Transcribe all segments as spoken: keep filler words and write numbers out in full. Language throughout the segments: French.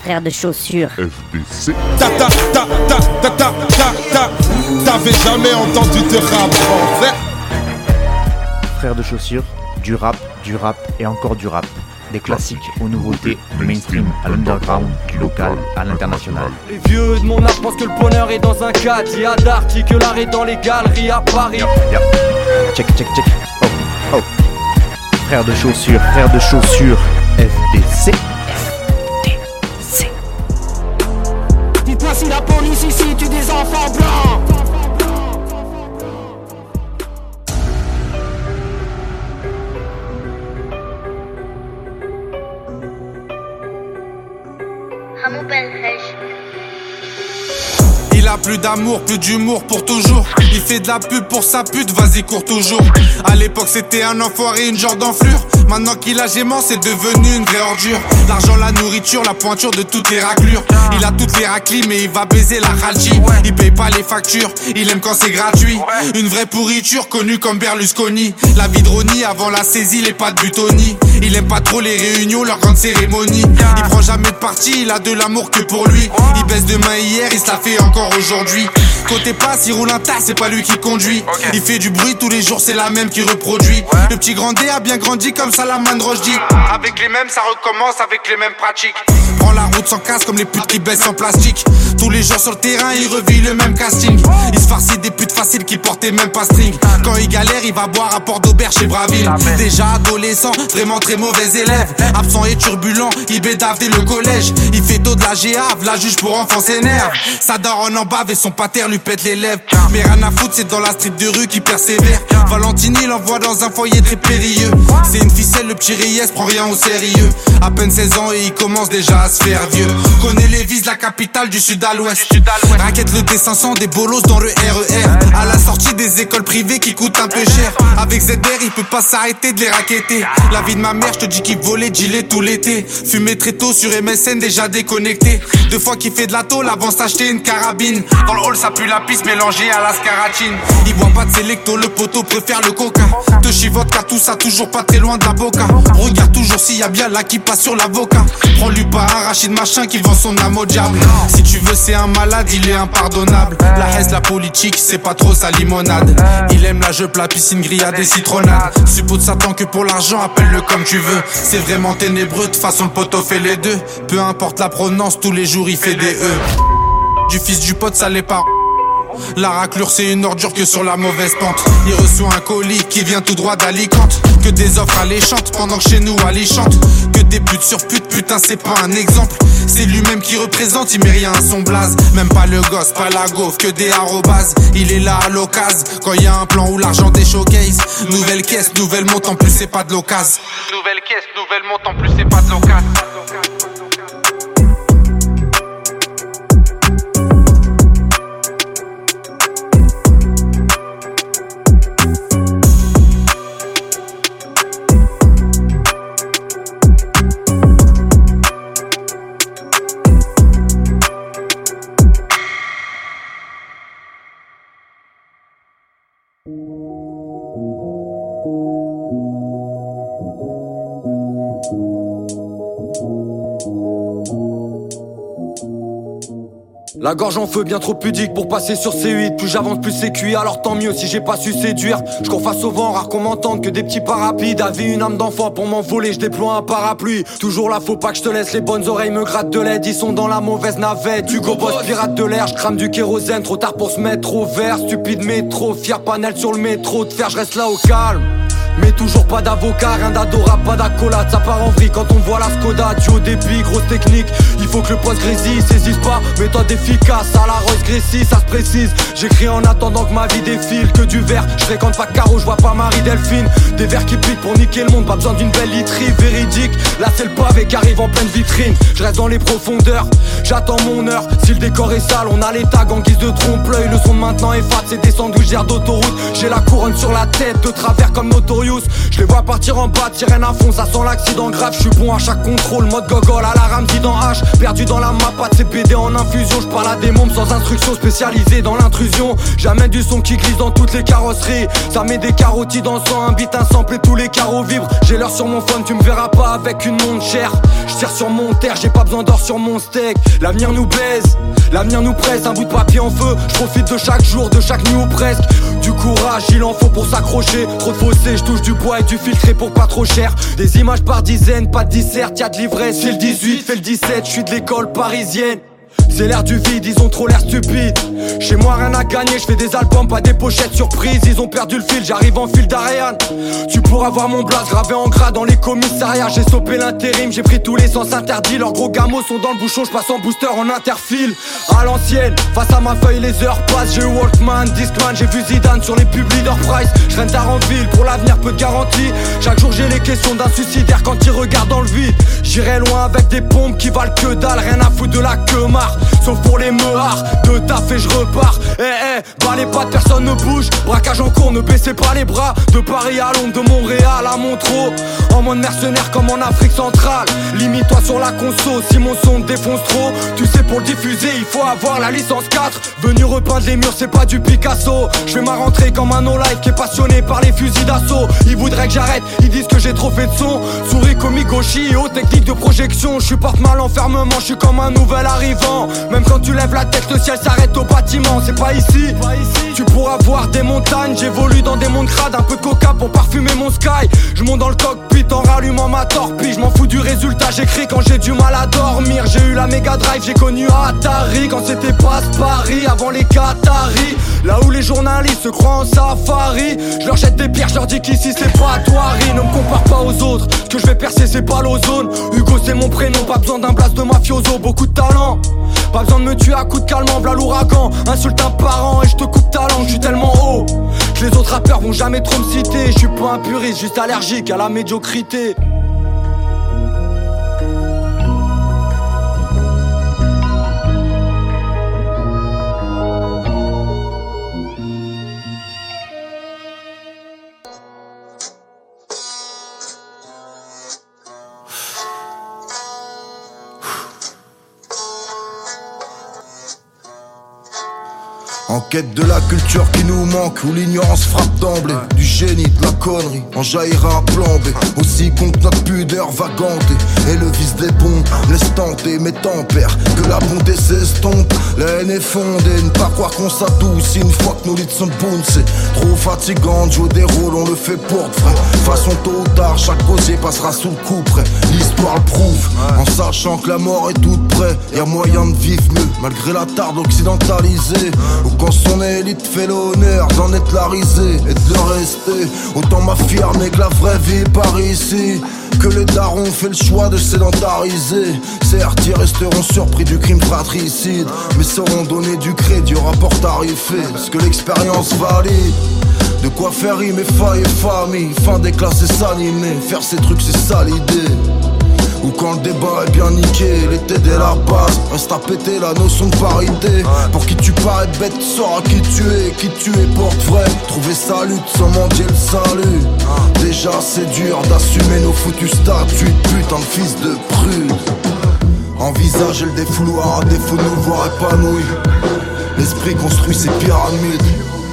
frère de chaussures. F D C. Ta ta ta ta ta ta ta ta. T'avais jamais entendu de rap français? Frère de chaussures, du rap, du rap et encore du rap. Des classiques aux nouveautés, du mainstream à l'underground, du local à l'international. Les vieux de mon âge pensent que le bonheur est dans un caddie à Darty, que l'art est dans les galeries à Paris. Yeah. Check, check, check. Oh, oh. Frère de chaussures, frère de chaussures, F D C. F D C. Dites-moi si la police ici tue des enfants blancs. Il a plus d'amour, plus d'humour pour toujours. Il fait de la pub pour sa pute, vas-y cours toujours. À l'époque c'était un enfoiré, une genre d'enflure. Maintenant qu'il a gément, c'est devenu une vraie ordure. L'argent, la nourriture, la pointure de toutes les raclures. Il a toutes les raclis mais il va baiser la ralgie. Il paye pas les factures, il aime quand c'est gratuit. Une vraie pourriture connue comme Berlusconi. La vie de Ronnie avant la saisie, les pas de Butoni. Il aime pas trop les réunions, leurs grandes cérémonies. Il prend jamais de parti, il a de l'amour que pour lui. Il baisse demain hier, il se la fait encore aujourd'hui. Côté passe, il roule un tas, c'est pas lui qui conduit. Il fait du bruit tous les jours, c'est la même qui reproduit. Le petit Grandé a bien grandi comme Salaman Rushdie. Avec les mêmes, ça recommence avec les mêmes pratiques. Prend la route sans casse comme les putes qui baissent en plastique. Tous les jours sur le terrain, il revit le même casting. Il se farcit des putes faciles qui portaient même pas string. Quand il galère, il va boire à Port d'Aubert chez Braville. Déjà adolescent, vraiment très mauvais élève. Absent et turbulent, il bédave dès le collège. Il fait dos de la G A V, la juge pour enfants s'énerve. Sa daronne en bave et son pater lui pète les lèvres. Mais rien à foutre, c'est dans la street de rue qui persévère. Valentine, il l'envoie dans un foyer très périlleux. C'est une ficelle, le petit Reyes prend rien au sérieux. À peine seize ans et il commence déjà à se faire vieux. Connaît les vises, la capitale du sud à l'ouest. Raquette le T cinq cents, des bolos dans le R E R. À la sortie des écoles privées qui coûtent un peu cher. Avec Z R, il peut pas s'arrêter de les raqueter. La vie de ma mère, je te dis qu'il volait gilet tout l'été. Fumé très tôt sur M S N, déjà déconnecté. Deux fois qu'il fait de la tôle avant s'acheter une carabine. Dans le hall, ça pue la pisse mélangée à la scaratine. Il boit pas de sélecto, le poteau préfère le coca. Te chivote car tout ça toujours pas très loin de la boca. Regarde toujours s'il y a bien là qui passe sur l'avocat. Prends-lui pas un Rachid machin qui vend son âme au diable. Si tu veux c'est un malade, il est impardonnable. La haine, la politique, c'est pas trop sa limonade. Il aime la jupe, la piscine, grillade et citronnade. Suppôt de Satan que pour l'argent, appelle-le comme tu veux. C'est vraiment ténébreux, de façon le poteau fait les deux. Peu importe la provenance, tous les jours il fait des E. Du fils du pote, ça l'est pas. La raclure c'est une ordure que sur la mauvaise pente. Il reçoit un colis qui vient tout droit d'Alicante. Que des offres alléchantes pendant que chez nous Ali chante. Que des putes sur putes, putain c'est pas un exemple. C'est lui-même qui représente, il met rien à son blaze. Même pas le gosse, pas la gaufre, que des arrobases. Il est là à l'occasion, quand y a un plan où l'argent des showcase. Nouvelle caisse, nouvelle monte, en plus c'est pas de l'occasion. Nouvelle caisse, nouvelle monte, en plus c'est pas de l'occasion. La gorge en feu, bien trop pudique pour passer sur C huit. Plus j'avance, plus c'est cuit, alors tant mieux si j'ai pas su séduire. Je cours face au vent, rare qu'on m'entende que des petits pas rapides. Avait une âme d'enfant pour m'envoler, je déploie un parapluie. Toujours là, faut pas que je te laisse, les bonnes oreilles me grattent de l'aide. Ils sont dans la mauvaise navette, Hugo Boss, pirate de l'air. Je crame du kérosène, trop tard pour se mettre au vert. Stupide métro, fier panel sur le métro. De faire, je reste là au calme. Mais toujours pas d'avocat, rien d'adorable, pas d'accolade. Ça part en vrille quand on voit la Skoda. Tu au débit, grosse technique. Il faut que le poste grésille, saisisse pas. Méthode efficace, à la Rose Grécy, ça se précise. J'écris en attendant que ma vie défile. Que du verre, je fréquente pas Caro, je vois pas Marie-Delphine. Des verres qui piquent pour niquer le monde, pas besoin d'une belle literie. Véridique, là c'est le pavé qui arrive en pleine vitrine. Je reste dans les profondeurs, j'attends mon heure. Si le décor est sale, on a les tags en guise de trompe-l'œil. Le son de maintenant est fat, c'est des sandwichs d'autoroute. J'ai la couronne sur la tête, de travers comme l'autoroute. Glorious. Je les vois partir en bas, sirène à fond, ça sent l'accident grave. Je suis bon à chaque contrôle, mode gogol à la Ramsey dans H. Perdu dans la map, pas de C P D en infusion. Je parle à des mômes sans instruction, spécialisés dans l'intrusion. Jamais du son qui glisse dans toutes les carrosseries. Ça met des carotis dans le sang, un beat, un sample et tous les carreaux vibrent. J'ai l'heure sur mon phone, tu me verras pas avec une montre chère. Je tire sur mon terre, j'ai pas besoin d'or sur mon steak. L'avenir nous baise, l'avenir nous presse, un bout de papier en feu. Je profite de chaque jour, de chaque nuit ou presque. Du courage, il en faut pour s'accrocher. Trop de fossés, je touche du bois et du filtré pour pas trop cher. Des images par dizaines, pas de dissert, y'a de l'ivresse. C'est le dix-huit, fais le dix-sept, je suis de l'école parisienne. C'est l'air du vide, ils ont trop l'air stupides. Chez moi rien à gagner, je fais des albums, pas des pochettes surprises. Ils ont perdu le fil, j'arrive en fil d'Ariane. Tu pourras voir mon blaze gravé en gras dans les commissariats. J'ai stoppé l'intérim, j'ai pris tous les sens interdits. Leurs gros gamos sont dans le bouchon, je passe en booster en interfile. À l'ancienne, face à ma feuille les heures passent. J'ai eu Walkman, Discman, j'ai vu Zidane sur les pubs Leader Price. Je traîne tard en ville, pour l'avenir peu de garantie. Chaque jour j'ai les questions d'un suicidaire quand il regarde dans le vide. J'irai loin avec des pompes qui valent que dalle, rien à foutre de la queue marre. Sauf pour les meuhards, de taf et je repars. Eh eh, bas les pattes, personne ne bouge. Braquage en cours, ne baissez pas les bras. De Paris à Londres, de Montréal à Montreux. En mode mercenaire comme en Afrique centrale. Limite-toi sur la conso, si mon son te défonce trop. Tu sais pour le diffuser, il faut avoir la licence quatre. Venu repeindre les murs, c'est pas du Picasso. Je fais ma rentrée comme un no-life qui est passionné par les fusils d'assaut. Ils voudraient que j'arrête, ils disent que j'ai trop fait de son. Souris comique gauchi, haute technique de projection. Je supporte mal l'enfermement, je suis comme un nouvel arrivant. Même quand tu lèves la tête, le ciel s'arrête au bâtiment. C'est pas ici, pas ici. Tu pourras voir des montagnes, j'évolue dans des mondes crades. Un peu de coca pour parfumer mon sky. Je monte dans le cockpit en rallumant ma torpille. Je m'en fous du résultat, j'écris quand j'ai du mal à dormir. J'ai eu la Mega Drive, j'ai connu Atari quand c'était pas Paris, avant les Qataris. Là où les journalistes se croient en safari. Je leur jette des pierres, je leur dis qu'ici c'est pas Toiri. Ne me compare pas aux autres, ce que je vais percer c'est pas l'ozone. Hugo c'est mon prénom, pas besoin d'un blast de mafioso. Beaucoup de talent, pas besoin de me tuer à coups de calmant, v'là l'ouragan. Insulte un parent et je te coupe ta langue, je suis tellement haut que les autres rappeurs vont jamais trop me citer. Je suis pas un puriste, juste allergique à la médiocrité. En quête de la culture qui nous manque, où l'ignorance frappe d'emblée. Du génie, de la connerie, en jaillira un plan B. Aussi con que notre pudeur va ganter. Et le vice des bons laisse tenter mes tempères. Que la bonté s'estompe, la haine est fondée. Ne pas croire qu'on s'adoucit une fois que nos leads sont bons. C'est trop fatigant de jouer des rôles, on le fait pour de vrai. Façon tôt ou tard, chaque gosier passera sous le coup près. L'histoire le prouve, en sachant que la mort est toute près. Y'a moyen de vivre mieux, malgré la tarde occidentalisée. Quand son élite fait l'honneur d'en être la risée et de le rester, autant m'affirmer que la vraie vie est par ici. Que les darons fait le choix de sédentariser. Certes, ils resteront surpris du crime fratricide, mais sauront donner du crédit au rapport tarifé. Parce que l'expérience valide de quoi faire rimer faille et famille. Fin des classes et s'animer, faire ces trucs c'est ça l'idée. Ou quand le débat est bien niqué, l'été dès la base, reste à péter la notion de parité. Pour qui tu parais bête, sauras qui tu es, qui tu es porte vrai. Trouver sa lutte sans mendier le salut. Déjà c'est dur d'assumer nos foutus statuts de putain de fils de prude. Envisager le défouloir à défaut de nous voir épanouis. L'esprit construit ses pyramides.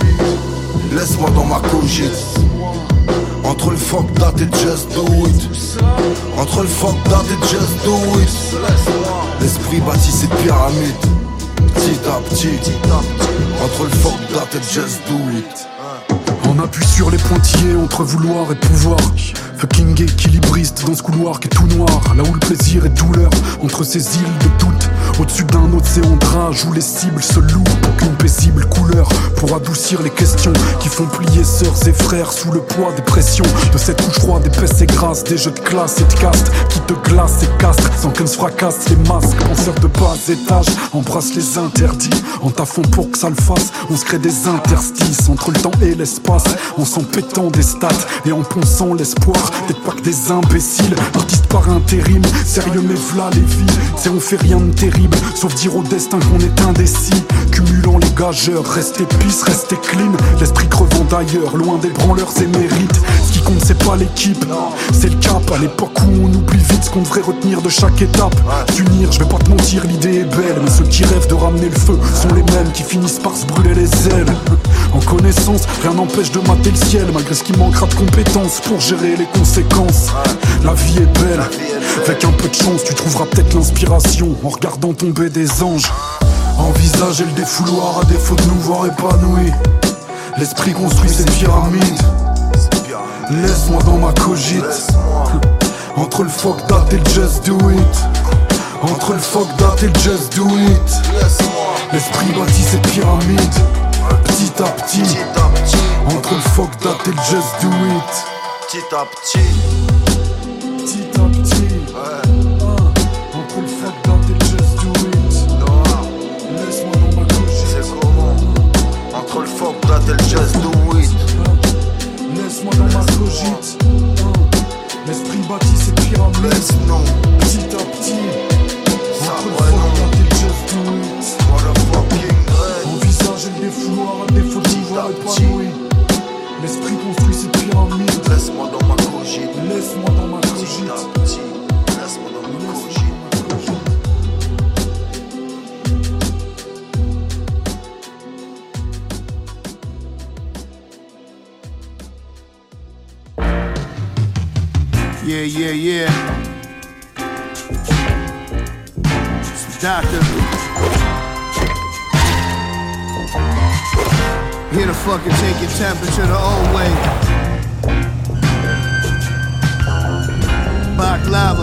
Laisse-moi dans ma cogite. Entre le fuck that et just do it. Entre le fuck that et just do it. L'esprit bâtit ses pyramides. Petit à petit. Entre le fuck that et just do it. On appuie sur les pointillés entre vouloir et pouvoir. Fucking équilibriste dans ce couloir qui est tout noir. Là où le plaisir est douleur, entre ces îles de doute. Au-dessus d'un océan de rage où les cibles se louent. Aucune paisible couleur pour adoucir les questions qui font plier sœurs et frères sous le poids des pressions. De cette couche froide épaisse et grasse, des jeux de classe et de caste qui te glacent et castrent sans qu'elles se fracassent les masques. Penseurs de bas étage embrassent les interdits. En taffant pour que ça le fasse, on se crée des interstices entre le temps et l'espace. En s'en pétant des stats et en ponçant l'espoir d'être pas que des imbéciles, artistes par intérim. Sérieux mais v'là les vies, c'est on fait rien de terrible, sauf dire au destin qu'on est indécis. Cumulant les gageurs, rester pile fils, restez clean. L'esprit crevant d'ailleurs, loin des branleurs émérites. Ce qui compte c'est pas l'équipe, c'est le cap. À l'époque où on oublie vite ce qu'on devrait retenir de chaque étape. S'unir, je vais pas te mentir, l'idée est belle. Mais ceux qui rêvent de ramener le feu sont les mêmes qui finissent par se brûler les ailes. En connaissance, rien n'empêche de mater le ciel. Malgré ce qui manquera de compétences pour gérer les conséquences. La vie est belle, avec un peu de chance tu trouveras peut-être l'inspiration en regardant tomber des anges. Envisager le défouloir à défaut de nous voir épanouis. L'esprit construit ses pyramides. Laisse-moi dans ma cogite. Entre le fuck that et le just do it. Entre le fuck that et le just do it. L'esprit bâtit ses pyramides. Petit à petit. Entre le fuck that et le just do it. Petit à petit. Petit à petit. Entre le fuck that et le just do it. Laisse-moi dans ma cogite. C'est comment? Entre le fuck that et le just do it. Laisse-moi dans ma cogite. L'esprit bâtit ses pyramides. Laisse-nous. Petit à petit. Ça Entre le ouais fuck non. that et le just do it. Motherfucking dread. Envisager le défouloir à défaut de nous voir épanoui. L'esprit construit ses pyramides. Laisse-moi dans ma cogite. Laisse-moi dans ma Petit cogite. à petit. Laisse-moi dans ma cogite. Yeah, yeah, yeah. It's the doctor. Here to fucking take your temperature the old way. Baklava.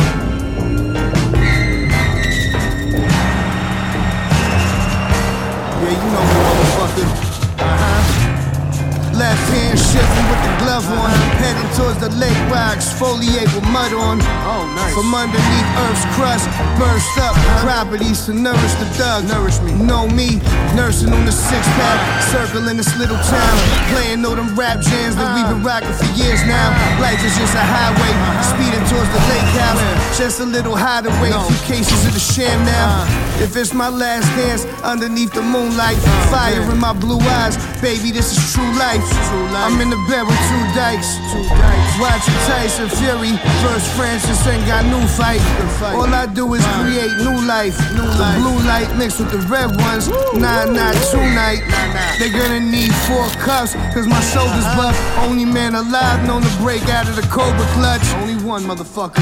Yeah, you know me, motherfucker. Uh-huh. Left hand shifting with the glove on, heading towards the lake where I exfoliate with mud on. Oh, nice. From underneath Earth's crust, burst up properties to nourish the dug. Nourish me. Know me, nursing on the six pack, circling this little town, playing all them rap jams that we've been rocking for years now. Life is just a highway, speeding towards the lake house, just a little hideaway. A few cases of the sham now. If it's my last dance underneath the moonlight, fire in my blue eyes, baby, this is true life. I'm in the bed with two dykes. Watching Tyson Fury versus Francis ain't got new fight. All I do is create new life. The blue light mixed with the red ones. Nah, not tonight. They're gonna need four cuffs, cause my shoulders buff. Only man alive known to break out of the Cobra clutch. Only one, motherfucker.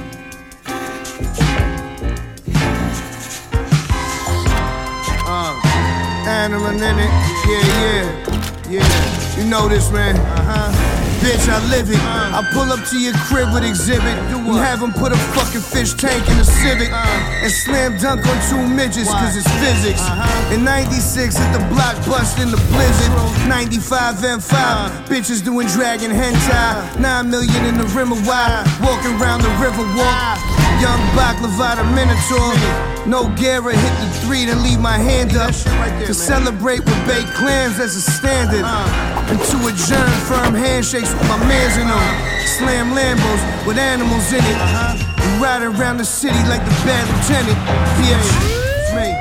Uh, animal in it. Yeah, yeah, yeah. You know this, man. Uh-huh. Bitch, I live it. Uh, I pull up to your crib with exhibit. You have them put a fucking fish tank in a Civic uh, and slam dunk on two midgets, why? Cause it's physics. Uh-huh. In ninety-six, hit the block, bust in the blizzard. ninety-five M five, uh, bitches doing dragon hentai. Nine million in the rim of wide, walking around the river walk. Young Baklava, the Minotaur. No Guerra, hit the three, then leave my hand up. Right there, to man. Celebrate with baked clams, that's a standard. Uh, and to adjourn, firm handshakes with my mans in them. Slam Lambos with animals in it. Uh-huh. And ride around the city like the bad lieutenant. Bitch, it's me.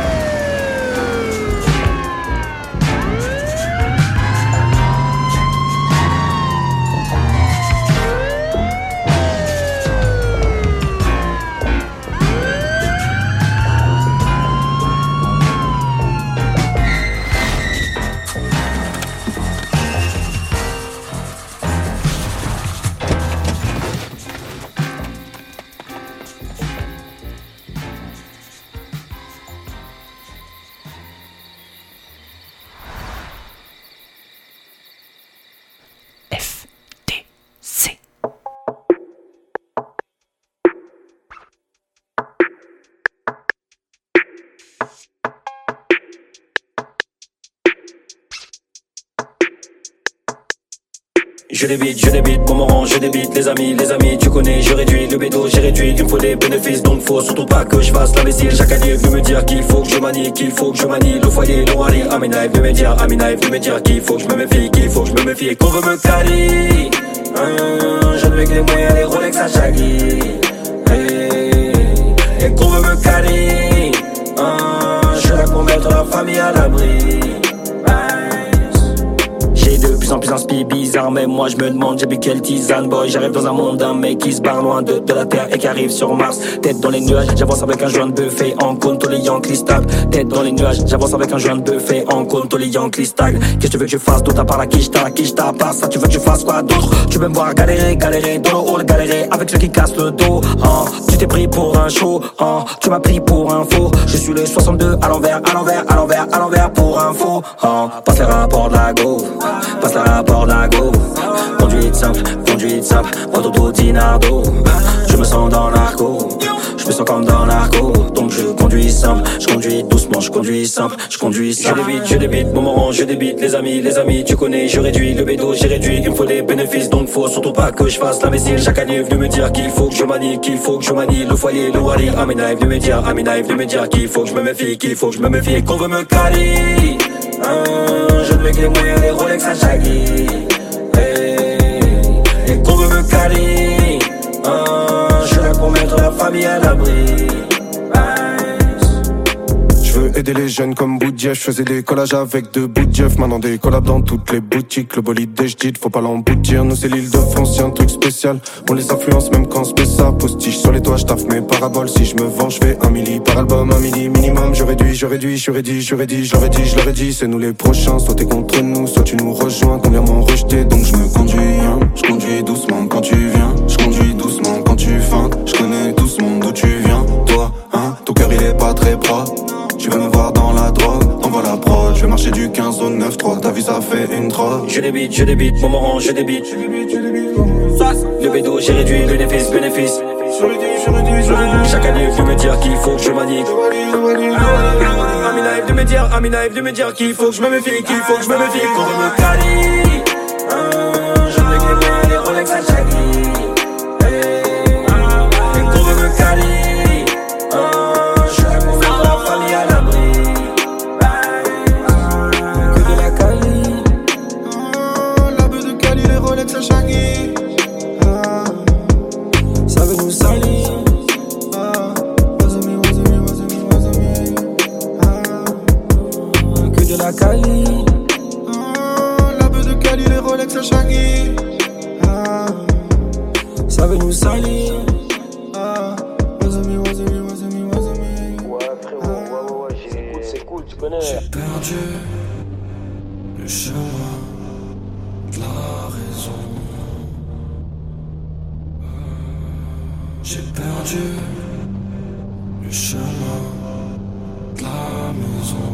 Je débite, je débite, pour me rendre, je débite. Les amis, les amis, tu connais, je réduis le bédo, j'ai réduit. Il me faut des bénéfices, donc faut surtout pas que je fasse l'imbécile. Chaque année, venu me dire qu'il faut que je manie, qu'il faut que je manie. Le foyer, le rallye, Amina, venu me dire, Amina, venu me dire qu'il faut que je me méfie, qu'il faut que je me méfie. Qu'on veut me caler, hum, je ne veux que les moyens, les Rolex à Shaggy. Hey, et qu'on veut me caler, hum, je suis là pour mettre la famille à l'abri. Hey. transpire bizarre, mais moi je me demande j'ai bu quelle tisane. Boy, j'arrive dans un monde d'un mec qui se barre loin de, de la terre et qui arrive sur Mars. Tête dans les nuages, j'avance avec un joint de buffet en compte les Yankees stable. Tête dans les nuages, j'avance avec un joint de buffet en compte les Yankees style. Qu'est-ce que tu veux que je fasse d'autre à part la quiche, t'as la quiche, t'as pas ça, tu veux que je fasse quoi d'autre? Tu veux me voir galérer, galérer, dans le hall, galérer avec ceux qui cassent le dos. Hein. Tu t'es pris pour un show, hein. Tu m'as pris pour un faux. Je suis le soixante-deux à l'envers, à l'envers, à l'envers, à l'envers pour un faux. Hein. Passe les rapports de la go, passe les rapports de la go. Conduite simple, conduite simple, auto dinardo. Je me sens dans l'arco, je me sens comme dans l'arco. Donc je conduis simple, je conduis doucement, je conduis simple, je conduis simple. Je débite, je débite, mon moment, je débite. Les amis, les amis, tu connais, je réduis le bédo, j'ai réduit. Il me faut des bénéfices, donc faut surtout pas que je fasse l'imbécile. Chaque année venu me dire qu'il faut que je manie, qu'il faut que je manie le foyer, le wali. Amina est venu me dire, Amina est venu me dire qu'il faut que je me méfie, qu'il faut que je me méfie, qu'on veut me caler. Hein, je ne veux que les moyens, les Rolex à Shaggy. Hey, et qu'on veut me caler. Hein, je suis là pour mettre la famille à l'abri. Je veux aider les jeunes comme Boudjeff. Je faisais des collages avec deux bouts de Jeff. Maintenant des collabs dans toutes les boutiques. Le bolide des j'dite, faut pas l'emboutir. Nous c'est l'île de France, y'a un truc spécial. On les influence même quand on se met ça. Postiche sur les toits, j'taffe mes paraboles. Si je me vends, j'fais un milli par album, un milli minimum. Je réduis, je réduis, je réduis, je réduis, je réduis, je leur ai dit. C'est nous les prochains, soit t'es contre nous, soit tu nous rejoins. Combien m'ont rejeté, donc je me conduis. Hein. Je conduis doucement quand tu viens. Je conduis doucement quand tu feintes. Je connais tout ce monde d'où tu viens. Toi, hein, ton cœur il est pas très propre. Tu veux me voir dans la drogue, envoie la prod. Je vais marcher du quinze au neuf trois, ta vie ça fait une drogue. Je débite, je débite, mon moment, je débite. Le bédo, j'ai réduit, bénéfice, bénéfice. Chaque année, il veut me dire qu'il faut que je manie. Amina est venu me dire, Amina est venu me dire qu'il faut que je me méfie, qu'il faut que je me méfie. Qu'on veut me caler. Je veux que les moyens, les Rolex à Shaggy. Et qu'on veut me caler. Ça veut nous salir. Que de la Cali. La beuh de Cali, les Rolex à Shaggy. Ça veut nous salir. Ouais frérot, ouais ouais ouais, j'écoute, c'est cool, tu connais. J'ai perdu le chemin de la raison. J'ai perdu le chemin de la maison.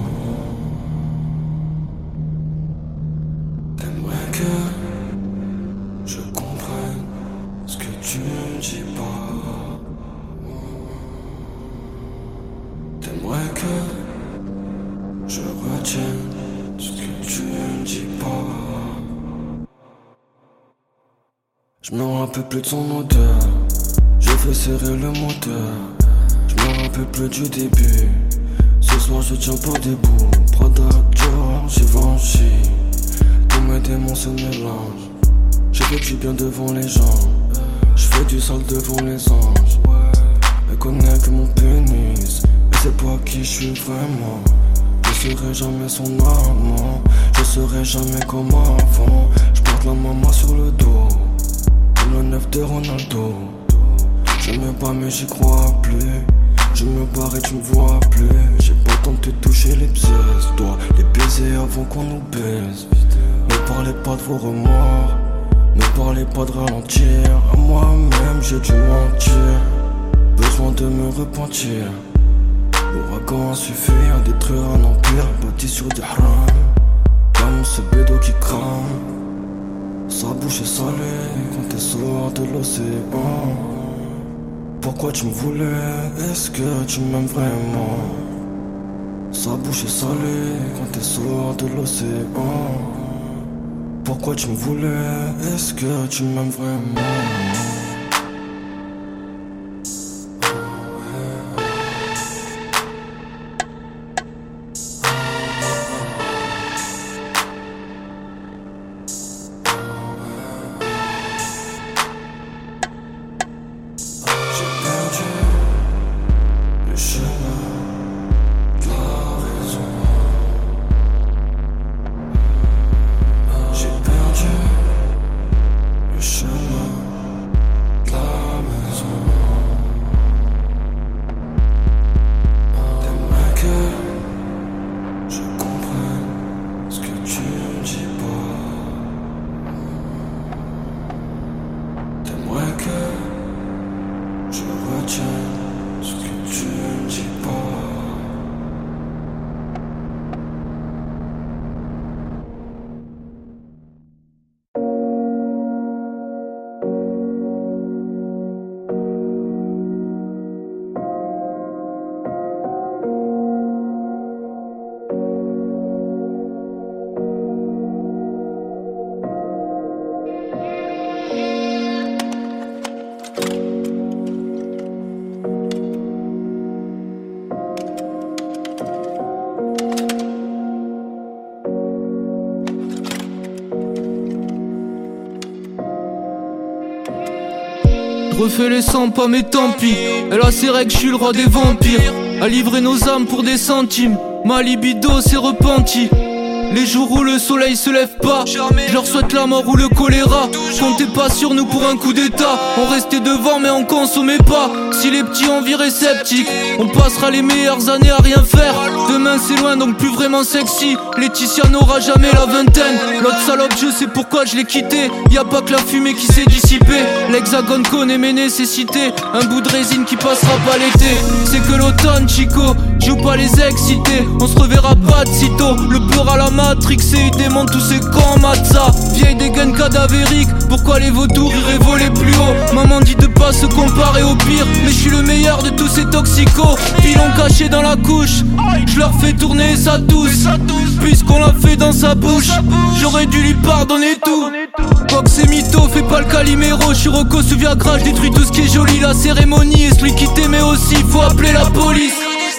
T'aimerais que je comprenne ce que tu ne dis pas. T'aimerais que je retienne ce que tu ne dis pas. Je me rappelle plus de son odeur. Je fais serrer le moteur. Je me rappelle plus du début. Ce soir je tiens pas debout. Prada, Dior, Givenchy. Tous mes démons se mélangent. Je fais du bien devant les gens. Je fais du sale devant les anges. Elle connaît que mon pénis. Mais c'est pas qui je suis vraiment. Je serai jamais son amant. Je serai jamais comme avant. Je porte la maman sur le dos. Comme le neuf de Ronaldo. Je me bats mais j'y crois plus. Je me barre et tu me vois plus. J'ai pas tenté de toucher les pièces. Dois les baiser avant qu'on nous baise. Ne parlez pas de vos remords. Ne parlez pas de ralentir. À moi-même j'ai dû mentir. Besoin de me repentir. L'ouragan a suffi à détruire un empire bâti sur des haram. Comme ce bédo qui crame. Sa bouche est salée quand elle sort de l'océan. Pourquoi tu me voulais? Est-ce que tu m'aimes vraiment? Sa bouche est salée quand elle sort de l'océan. Pourquoi tu me voulais? Est-ce que tu m'aimes vraiment? J'ai perdu refais les cent pas mais tant pis. Elle a ses règles, je suis le roi des vampires. À livrer nos âmes pour des centimes. Ma libido s'est repentie. Les jours où le soleil se lève pas, je leur souhaite la mort ou le choléra. Comptez pas sur nous pour un coup d'état. On restait devant mais on consommait pas. Si les petits en viraient sceptiques, on passera les meilleures années à rien faire. Demain c'est loin donc plus vraiment sexy. Laetitia n'aura jamais la vingtaine. L'autre salope je sais pourquoi je l'ai quitté. Y'a pas que la fumée qui s'est dissipée. L'hexagone connaît mes nécessités. Un bout de résine qui passera pas l'été. C'est que l'automne chico, joue pas les excités. On se reverra pas de sitôt. Le peur à la matrixé, il démonte tous ces cons matza. Vieille dégaine cadavérique, pourquoi les vautours iraient voler plus haut? Maman dit de pas se comparer au pire, mais je suis le meilleur de tous ces toxicos. Pilon caché dans la couche, je leur fais tourner sa douce. Puisqu'on l'a fait dans sa bouche, j'aurais dû lui pardonner tout. Box et mytho, fais pas le Calimero. Je suis Rocco sous Viagra, je détruis tout ce qui est joli. La cérémonie est celui qui t'aimait aussi, faut appeler la police.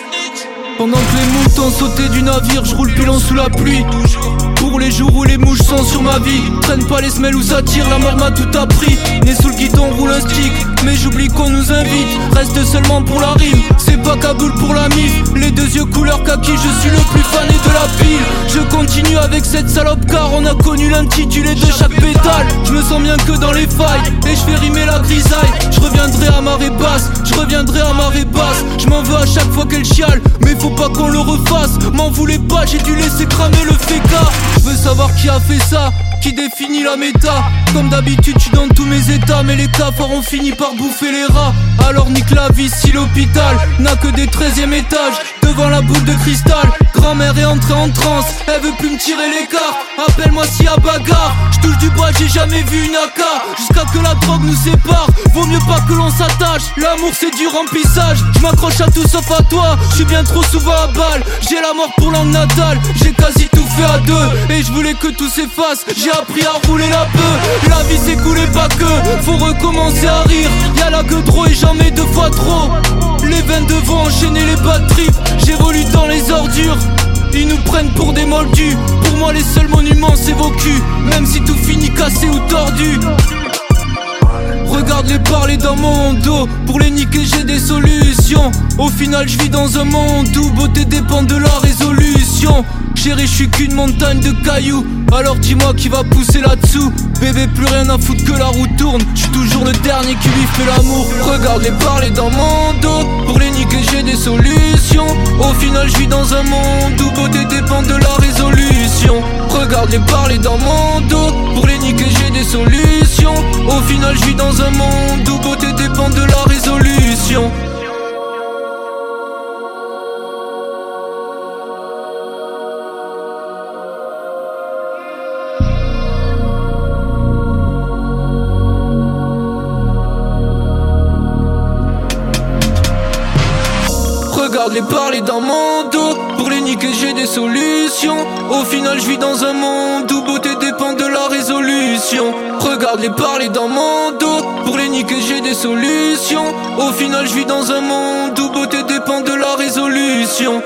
Pendant que les moutons sautaient du navire, je roule pilon sous la pluie. Pour les jours où les mouches sont sur ma vie, traîne pas les semelles où ça tire, la mort m'a tout appris. Né sous le guidon, roule un stick, mais j'oublie qu'on nous invite. Reste seulement pour la rime, c'est pas Kaboul pour la mif. Les deux yeux couleur kaki, je suis le plus fané de la pile. Je continue avec cette salope car on a connu l'intitulé de chaque pétale. Je me sens bien que dans les failles, et je fais rimer la grisaille. Je reviendrai à marée basse, je reviendrai à marée basse. Je m'en veux à chaque fois qu'elle chiale, mais faut pas qu'on le refasse. M'en voulez pas, j'ai dû laisser cramer le féca. Je veux savoir qui a fait ça, qui définit la méta. Comme d'habitude, je suis dans tous mes états, mais les cafards ont fini par bouffer les rats. Alors nique la vie si l'hôpital n'a que des treizième étages. Devant la boule de cristal, grand-mère est entrée en transe. Elle veut plus me tirer les cartes, appelle-moi s'il y a bagarre. Je touche du bois, j'ai jamais vu une A K. Jusqu'à que la drogue nous sépare, vaut mieux pas que l'on s'attache. L'amour c'est du remplissage, je m'accroche à tout sauf à toi. Je suis bien trop souvent à balle, j'ai la mort pour langue natale. J'ai quasi tout fait à deux, et je voulais que tout s'efface. J'ai appris à rouler la peur, la vie s'écoulait pas que. Faut recommencer à rire, y'a la gueule trop et j'en mets deux fois trop. Les veines devant enchaîner les bad trips, j'évolue dans les ordures. Ils nous prennent pour des moldus. Pour moi les seuls monuments c'est vos culs, même si tout finit cassé ou tordu. Regarde-les parler dans mon dos, pour les niquer j'ai des solutions. Au final je vis dans un monde où beauté dépend de la résolution. Chérie, je suis qu'une montagne de cailloux, alors dis-moi qui va pousser là-dessous. Bébé, plus rien à foutre que la roue tourne, je suis toujours le dernier qui lui fait l'amour. Regarde-les parler dans mon dos, pour les niquer j'ai des solutions. Au final je vis dans un monde où beauté dépend de la résolution. Regarde-les parler dans mon dos, pour les niquer j'ai des solutions. Au final je vis dans un monde où beauté dépend de la résolution. Regarde-les parler dans mon dos, pour les niquer j'ai des solutions. Au final je vis dans un monde où beauté dépend de la résolution. Regarde-les parler dans mon dos, pour les niquer j'ai des solutions. Au final je vis dans un monde où beauté dépend de la résolution.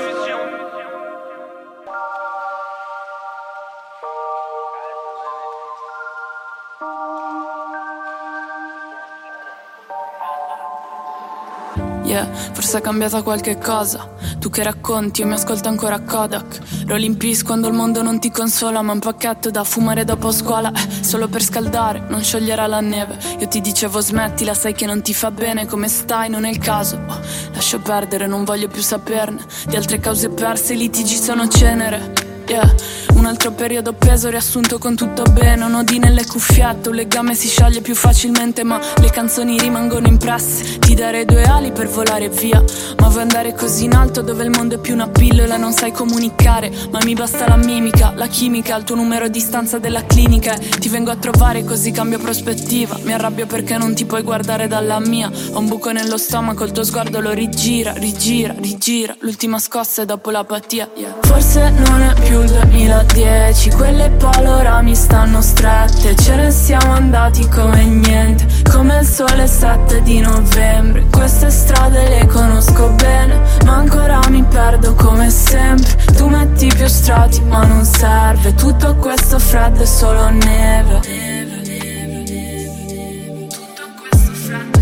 Yeah, forse è cambiata qualche cosa. Tu che racconti, io mi ascolto ancora a Kodak. Rolling Peace quando il mondo non ti consola, ma un pacchetto da fumare dopo scuola, eh, solo per scaldare, non scioglierà la neve. Io ti dicevo smettila, sai che non ti fa bene. Come stai? Non è il caso, oh, lascio perdere, non voglio più saperne. Di altre cause perse, i litigi sono cenere. Yeah, un altro periodo peso riassunto con tutto bene. Un O D nelle cuffiette, un legame si scioglie più facilmente, ma le canzoni rimangono impresse. Ti darei due ali per volare via, ma vuoi andare così in alto dove il mondo è più una pillola. Non sai comunicare, ma mi basta la mimica, la chimica, il tuo numero a distanza della clinica. E ti vengo a trovare così cambio prospettiva. Mi arrabbio perché non ti puoi guardare dalla mia. Ho un buco nello stomaco, il tuo sguardo lo rigira, rigira, rigira. L'ultima scossa è dopo l'apatia, yeah. Forse non è più il duemiladieci, quelle palo ora mi stanno strette. Ce ne siamo andati come niente, come il sole sette di novembre. Queste strade le conosco bene, ma ancora mi perdo come sempre. Tu metti più strati ma non serve, tutto questo freddo è solo neve. Tutto questo freddo è solo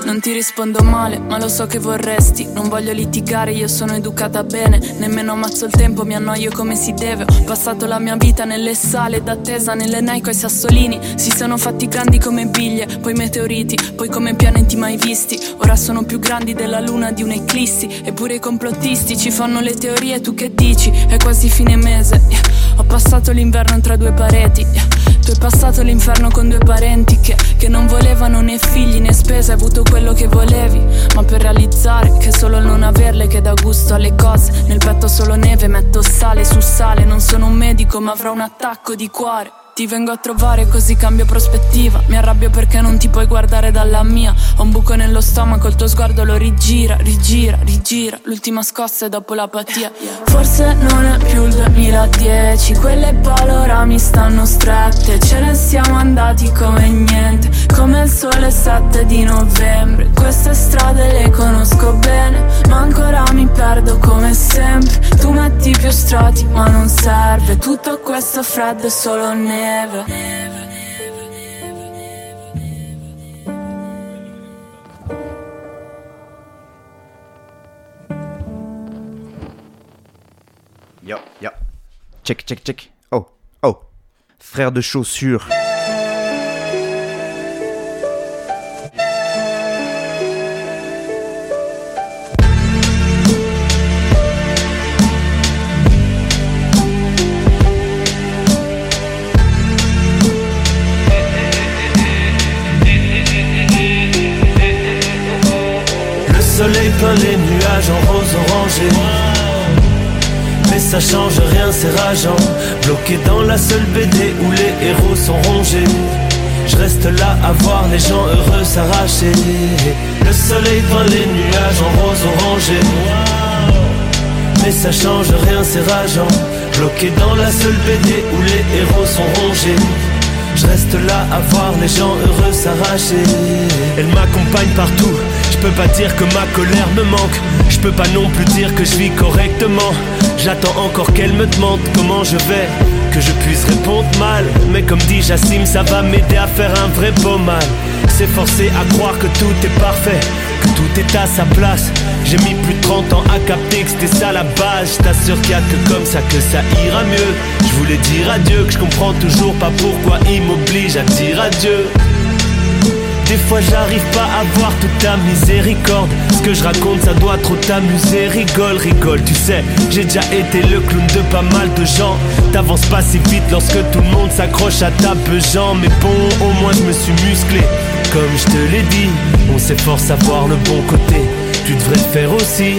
Non ti rispondo male, ma lo so che vorresti. Non voglio litigare, io sono educata bene. Nemmeno ammazzo il tempo, mi annoio come si deve. Ho passato la mia vita nelle sale d'attesa, nelle Nike ai sassolini. Si sono fatti grandi come biglie, poi meteoriti, poi come pianeti mai visti. Ora sono più grandi della luna di un'eclissi. Eppure i complottisti ci fanno le teorie, tu che dici? È quasi fine mese, yeah. Ho passato l'inverno tra due pareti, yeah. Tu hai passato l'inferno con due parenti che, che non volevano né figli né spese. Hai avuto quello che volevi, ma per realizzare che solo il non averle che dà gusto alle cose. Nel petto solo neve, metto sale su sale. Non sono un medico ma avrò un attacco di cuore. Ti vengo a trovare così cambio prospettiva. Mi arrabbio perché non ti puoi guardare dalla mia. Ho un buco nello stomaco, il tuo sguardo lo rigira, rigira, rigira. L'ultima scossa è dopo l'apatia. Forse non è più il duemiladieci, quelle parole ora mi stanno strette. Ce ne siamo andati come niente, come il sole sette di novembre. Queste strade le conosco bene, ma ancora mi perdo come sempre. Tu metti più strati ma non serve. Tutto questo freddo è solo neve. Yo, yo. Check, check, check. Oh, oh. Frère de chaussures. Le soleil peint les nuages en rose orangé. Mais ça change rien, c'est rageant. Bloqué dans la seule B D où les héros sont rongés. Je reste là à voir les gens heureux s'arracher. Le soleil peint les nuages en rose orangé. Mais ça change rien, c'est rageant. Bloqué dans la seule B D où les héros sont rongés. Je reste là à voir les gens heureux s'arracher. Elle m'accompagne partout. Je peux pas dire que ma colère me manque. Je peux pas non plus dire que je vis correctement. J'attends encore qu'elle me demande comment je vais, que je puisse répondre mal. Mais comme dit Jassim, ça va m'aider à faire un vrai beau mal. S'efforcer à croire que tout est parfait, que tout est à sa place. J'ai mis plus de trente ans à capter que c'était ça la base. Je t'assure qu'il y a que comme ça que ça ira mieux. Je voulais dire adieu, que je comprends toujours pas pourquoi il m'oblige à dire adieu. Des fois j'arrive pas à voir toute ta miséricorde. Ce que je raconte ça doit trop t'amuser. Rigole, rigole, tu sais, j'ai déjà été le clown de pas mal de gens. T'avances pas si vite lorsque tout le monde s'accroche à ta besoin. Mais bon, au moins je me suis musclé. Comme je te l'ai dit, on s'efforce à voir le bon côté. Tu devrais le faire aussi.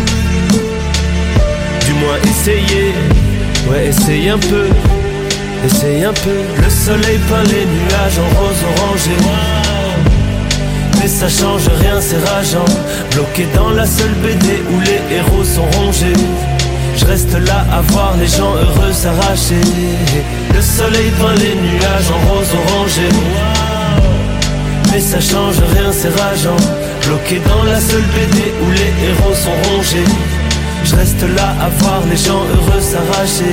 Du moins essayer. Ouais, essaye un peu. Essaye un peu. Le soleil peint les nuages en rose orangé. Mais ça change rien, c'est rageant. Bloqué dans la seule B D où les héros sont rongés. Je reste là à voir les gens heureux s'arracher. Le soleil peint les nuages en rose orangé. Mais ça change rien, c'est rageant. Bloqué dans la seule B D où les héros sont rongés. Je reste là à voir les gens heureux s'arracher.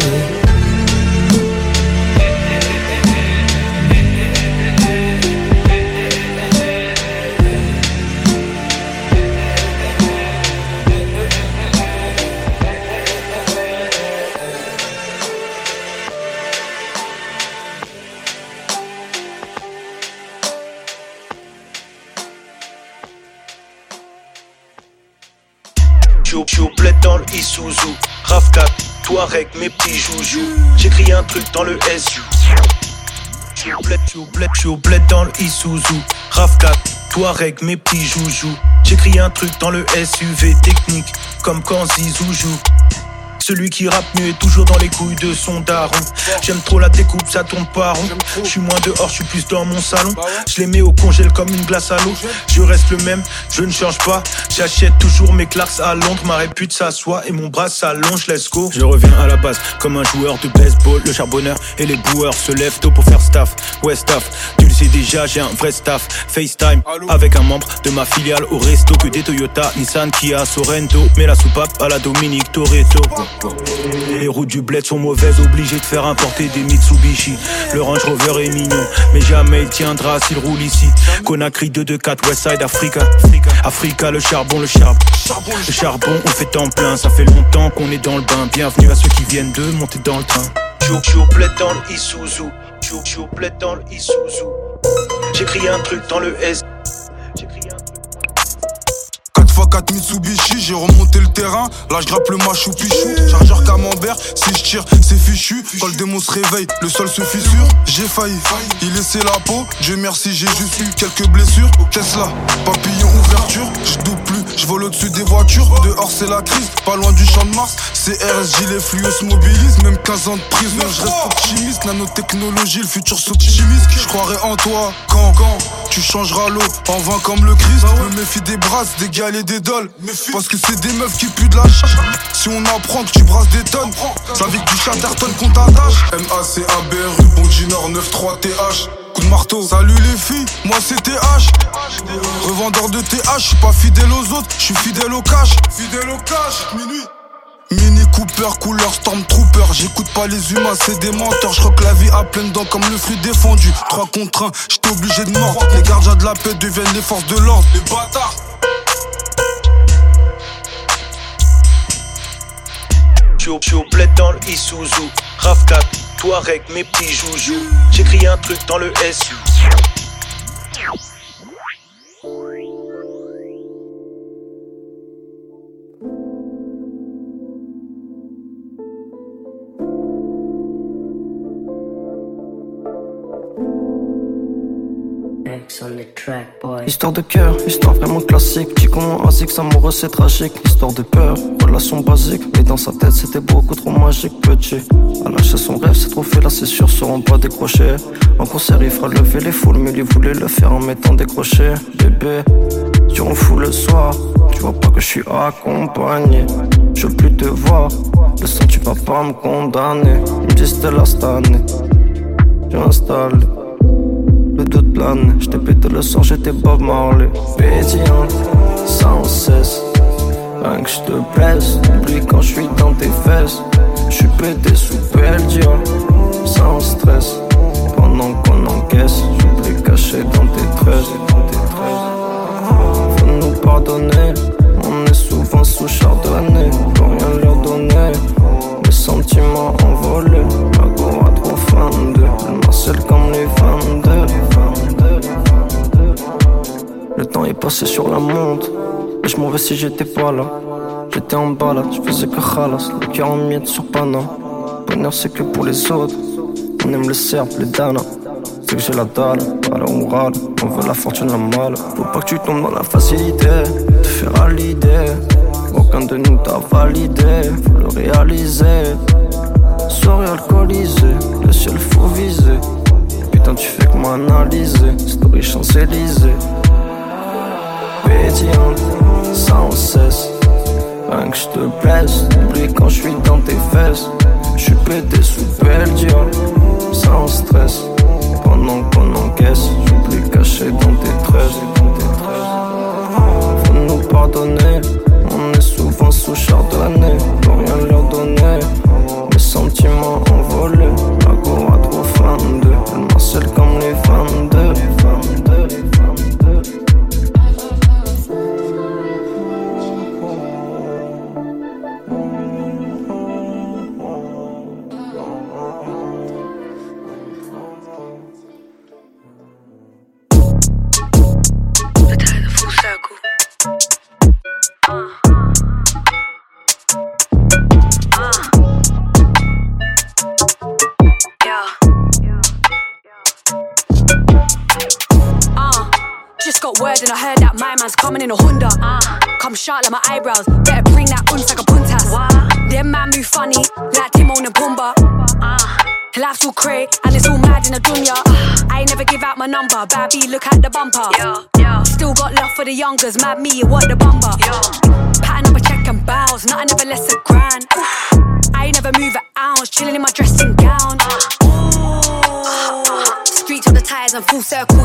J'suis au bled dans le Isuzu, Rav quatre, Touareg, mes petits joujoux. J'écris un truc dans le S U. J'suis au bled, j'suis au bled, j'suis au bled dans le Isuzu, Rav quatre, Touareg, mes petits joujoux. J'écris un truc dans le S U V technique, comme quand Zizou joue. Celui qui rappe mieux est toujours dans les couilles de son daron. J'aime trop la découpe, ça tourne pas rond. Je suis moins dehors, je suis plus dans mon salon. Je les mets au congèle comme une glace à l'eau. Je reste le même, je ne change pas. J'achète toujours mes claques à Londres. Ma répute s'assoit et mon bras s'allonge, let's go. Je reviens à la base comme un joueur de baseball. Le charbonneur et les boueurs se lèvent tôt pour faire staff. Ouais staff, du sais déjà, j'ai un vrai staff. FaceTime avec un membre de ma filiale au resto. Que des Toyota, Nissan, Kia, Sorento. Mais la soupape à la Dominique Toretto. Les routes du bled sont mauvaises, obligé de faire importer des Mitsubishi. Le Range Rover est mignon, mais jamais il tiendra s'il roule ici. Conakry deux deux quatre, Westside Africa. Africa, le charbon, le charbon. Le charbon, on fait temps plein. Ça fait longtemps qu'on est dans le bain. Bienvenue à ceux qui viennent de monter dans le train. J'suis au bled dans le Isuzu. J'suis au bled dans le Isuzu. J'écris un truc dans le S. quatre fois quatre Mitsubishi, j'ai remonté le terrain. Là je grappe le machou pichou. Chargeur camembert, si je tire c'est fichu. Quand le démon se réveille, le sol se fissure. J'ai failli, il laissait la peau. Dieu merci, j'ai juste eu quelques blessures. Tesla, papillon ouverture. Je double plus, je vole au-dessus des voitures. Dehors c'est la crise, pas loin du champ de Mars. C R S, gilet fluo se mobilise. Même quinze ans de prison, je reste optimiste. Nanotechnologie, le futur s'optimise. Je croirai en toi quand, quand tu changeras l'eau en vin comme le Christ. Me méfie des brasses, des gars et des dolls. Parce que c'est des meufs qui puent de la chasse. Si on apprend que tu brasses des tonnes, ça vie que du chatterton qu'on t'attache. M A C A B R U, Bondy Nord neuf trois T H. Coup de marteau, salut les filles, moi c'est T H. Revendeur de T H, j'suis pas fidèle aux autres, j'suis fidèle au cash. Fidèle au cash, minuit. Mini Cooper, couleur Stormtrooper. J'écoute pas les humains, c'est des menteurs. J'croque la vie à pleines dents comme le fruit défendu. trois contre un, j'étais obligé de mordre. Les gardiens de la paix deviennent les forces de l'ordre. Les bâtards. J'suis au bled dans le Isuzu. RAV quatre, Touareg, mes petits joujoux. J'écris un truc dans le S U. Histoire de cœur, histoire vraiment classique. Petit con asique, amoureux c'est tragique. Histoire de peur, relation basique. Mais dans sa tête c'était beaucoup trop magique. Petit, à lâcher son rêve, ses trophées là c'est sûr seront pas décrochés. En concert il fera lever les foules, mais lui voulait le faire en mettant des crochets. Bébé, tu en fous le soir. Tu vois pas que je suis accompagné. Je veux plus te voir, le sang tu vas pas me condamner. Ils me disent c'était là cette année. J'ai installé le doute plane, j't'ai pété le sang, j'étais Bob Marley. Pétillante, sans cesse, rien que j'te blesse. Oublie quand j'suis dans tes fesses. J'suis pété sous Belgium, sans stress. Pendant qu'on encaisse, j'oublie caché dans tes tresses. Faut nous pardonner, on est souvent sous chardonnay. Faut rien leur donner, les sentiments envolés. La go a trop fan de, le Marcel comme les vingt-deux. Le temps est passé sur la montre, et je m'en vais si j'étais pas là. J'étais en balade, je faisais que khalas, le cœur en miettes sur Paname. Bonheur c'est que pour les autres, on aime le cerf, les dana. C'est que j'ai la dalle, alors on râle, on veut la fortune, la malle. Faut pas que tu tombes dans la facilité, te faire à l'idée. Aucun de nous t'a validé, faut le réaliser. Soirée alcoolisée, le ciel faut viser. Putain tu fais que m'analyser, story Champs-Élysées. Pétillante, sans cesse, rien que j'te blesse. Oublie quand j'suis dans tes fesses. J'suis pété sous Belgium, sans stress. Pendant qu'on encaisse, j'oublie caché dans tes tresses. Faut nous pardonner, on est souvent sous chardonnay. Faut rien leur donner, les sentiments envolés. La go a trop fan de, le Marcel comme les vingt-deux. And I heard that my man's coming in a Honda. Uh, come sharp like my eyebrows. Better bring that uns like a puntas. Them man move funny like Timon and Pumbaa. Uh, life's all cray and it's all mad in the dunya. Uh, I ain't never give out my number. Bad B, look at the bumper. Yo, yo. Still got love for the youngers. Mad me, what the bumper. Yo. Pattern up a check and bows. Nothing ever less a grand. I ain't never move an ounce. Chilling in my dressing gown. Uh, Streets on the tires and full circle.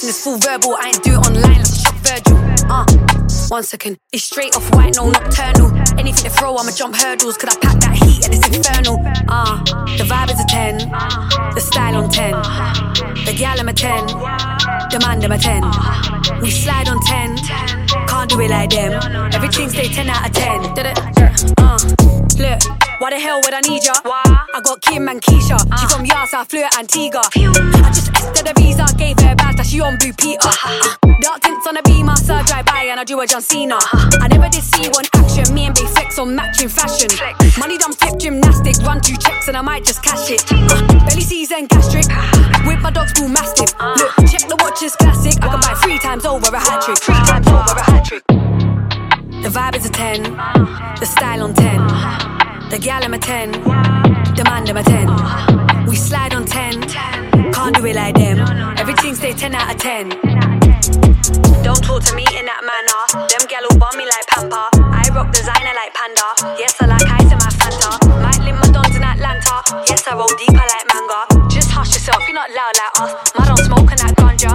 this full verbal. I ain't do it online, let's shop Virgil. Uh, one second, it's straight off white, no nocturnal. Anything to throw, I'ma jump hurdles. Could I pack that heat and it's infernal? Uh, the vibe is a ten, the style on ten. The gal I'm a ten, the man I'm a ten. We slide on ten, can't do it like them. Everything stay ten out of ten. Uh, look, why the hell would I need ya? I got Kim and Keisha, she from Yas, I flew at Antigua. I just tested the visa, gave her a badge that she on Boo Peter. Uh, dark tints on a beamer, so I drive by and I do a John Cena. I never did see one action, me and Bay flex on matching fashion. Money done flip gymnastics, run two checks and I might just cash it. Uh, belly season gastric, with my dog's bull mastiff. Look, check the watch is classic, I can buy three times over a hat trick. Three times over a hat trick. The vibe is a ten, the style on ten. The gal I'm a ten, the man I'm a ten. We slide on ten, can't do it like them. Everything stay ten out of ten. Don't talk to me in that manner. Them gal all bum me like Pampa. I rock designer like Panda. Yes, I like ice in my Fanta. Might limp my dons in Atlanta. Yes, I roll deeper like manga. Just hush yourself, you're not loud like us. I don't smoke and that ganja.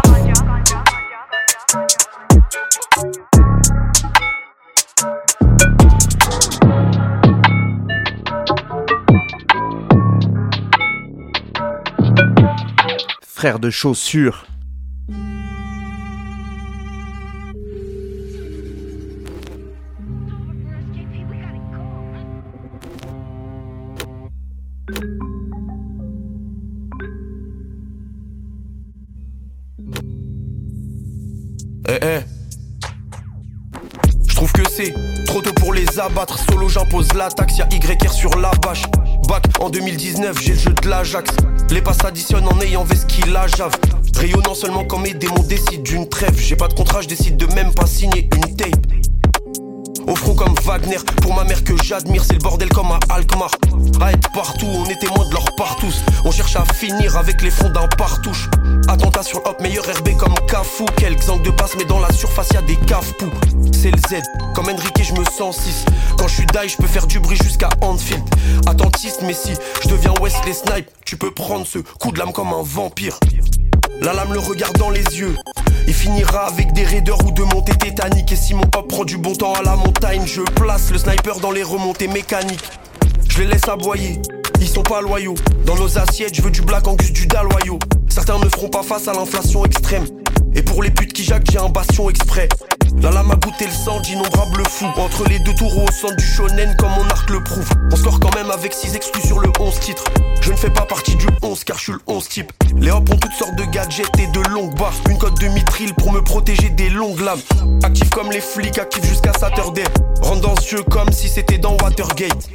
Frère de chaussures. Eh eh Je trouve que c'est trop tôt pour les abattre. Solo j'impose la taxe, y'a Y R sur la bâche. Bac en deux mille dix-neuf, j'ai le jeu de l'Ajax. Les passes s'additionnent en ayant vesquille la jave. Rayonnant seulement quand mes démons décident d'une trêve. J'ai pas de contrat, je décide de même pas signer une tape. Au front comme Wagner, pour ma mère que j'admire. C'est le bordel comme à Alkmaar. À être partout, on est témoin de leur partous. On cherche à finir avec les fonds d'un partouche. Attentat sur hop, meilleur R B comme Cafou. Quelques angles de passe, mais dans la surface y'a des cafepous. C'est le Z, comme Enrique je me sens six. Quand je suis die, je peux faire du bruit jusqu'à Anfield. Attentiste, mais si je deviens Wesley Snipe, tu peux prendre ce coup de lame comme un vampire. La lame le regarde dans les yeux. Il finira avec des raiders ou de montées tétaniques. Et si mon hop prend du bon temps à la montagne, je place le sniper dans les remontées mécaniques. Je les laisse aboyer, ils sont pas loyaux. Dans nos assiettes, je veux du Black Angus, du Daloyo. Certains ne feront pas face à l'inflation extrême. Et pour les putes qui jacquent, j'ai un bastion exprès. La lame a goûté le sang d'innombrables fous. Entre les deux tours au centre du shonen comme mon arc le prouve. On score quand même avec six exclus sur le onze titres. Je ne fais pas partie du onze car je suis le onze type. Les hops ont toutes sortes de gadgets et de longues barres. Une cote de mitril pour me protéger des longues lames. Actif comme les flics, actif jusqu'à Saturday. Rentre dans ce jeu comme si c'était dans Watergate.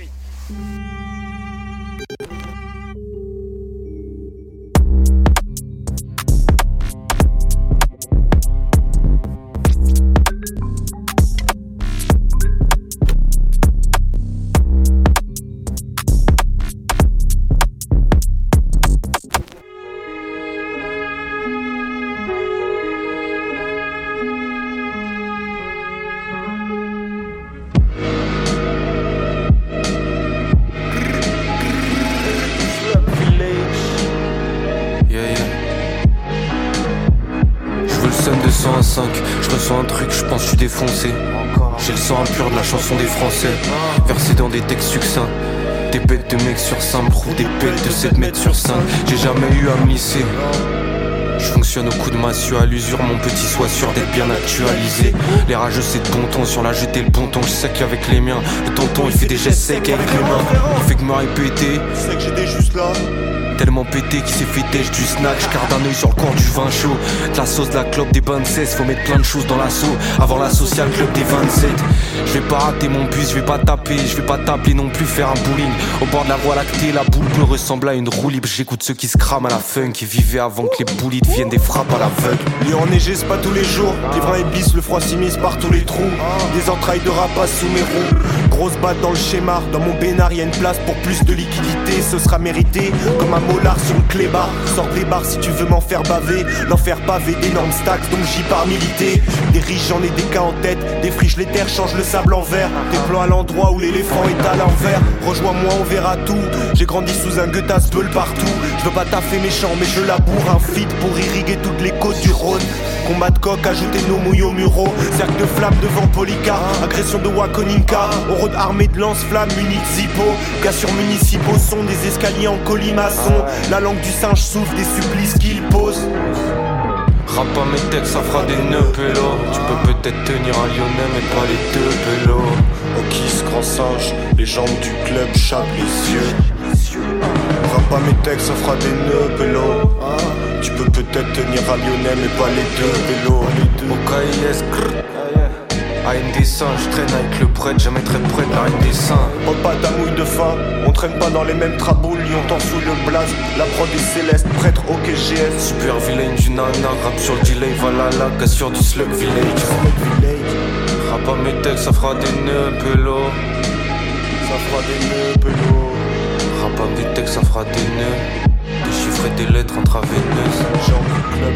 Je ressens un truc, je pense que je suis défoncé. J'ai le sang impur de la chanson des Français, versé dans des textes succincts. Des bêtes de mecs sur cinq, prouve des bêtes de sept mètres sur cinq. J'ai jamais eu à me lisser. Je fonctionne au coup de massue à l'usure, mon petit soit sûr d'être bien actualisé. Les rageux c'est de bon ton, sur la jetée le bon ton, je sais qu'avec les miens, le tonton il fait des gestes secs avec les mains. Il fait que me répéter, tu sais que j'étais juste là. Tellement pété qu'il s'est fait têche du snack. J'garde un oeil sur le coin du vin chaud. De la sauce, de la clope, des bains de cesse. Faut mettre plein de choses dans l'assaut avant la social club des vingt-sept. Je vais pas rater mon bus, je vais pas taper. Je vais pas taper non plus, faire un bowling. Au bord de la voie lactée, la boule bleue ressemble à une roue libre. J'écoute ceux qui se crament à la funk, qui vivaient avant que les boulis deviennent des frappes à l'aveugle. Lyon enneigé, c'est pas tous les jours. Livrant et bis, le froid s'immisce par tous les trous. Des entrailles de rapace sous mes roues. Grosse batte dans le schéma. Dans mon bénard, y'a une place pour plus de liquidité. Ce sera mérité comme un molar sur le clébard. Sors des bars si tu veux m'en faire baver. L'enfer pavé d'énormes stacks, donc j'y pars militer. Des riches j'en ai des cas en tête. Des friches les terres, change le sable en verre. Des plans à l'endroit où l'éléphant est à l'envers. Rejoins-moi, on verra tout. J'ai grandi sous un Goethas Bull partout. Je veux pas taffer méchant mais je laboure un feed pour irriguer toutes les côtes du Rhône. Combat de coq, ajouter nos mouilles au muraux. Cercle de flammes devant Policar. Agression de Wakoninka. On rôde armé de lance-flammes, munis de Zippo. Cassures municipaux sont des escaliers en colimaçon. La langue du singe souffle des supplices qu'il pose. Rappe à mes textes, ça fera des nœuds pélo. Tu peux peut-être tenir un lyonnais mais pas les deux pélos. Au kiss, grand singe, les jambes du club chapent les yeux. Rappe à mes textes, ça fera des nœuds pélo. Tu peux peut-être tenir un lyonnais mais pas les deux pélos. Au K I S, A N D cinq, je traîne avec le prêtre, jamais très près de la N D cinq. Oh pas ta mouille de faim, on traîne pas dans les mêmes traboules, Lyon t'en sous le blaze. La prod est céleste, prêtre au K G S. Super vilain du nana, rap sur le delay, voilà la cassure du slug village. Rap à mes textes, ça fera des nœuds pélo. Ça fera des nœuds pélo. Rap à mes textes, ça fera des nœuds. Déchiffrer des lettres intraveineuses. Genre du club.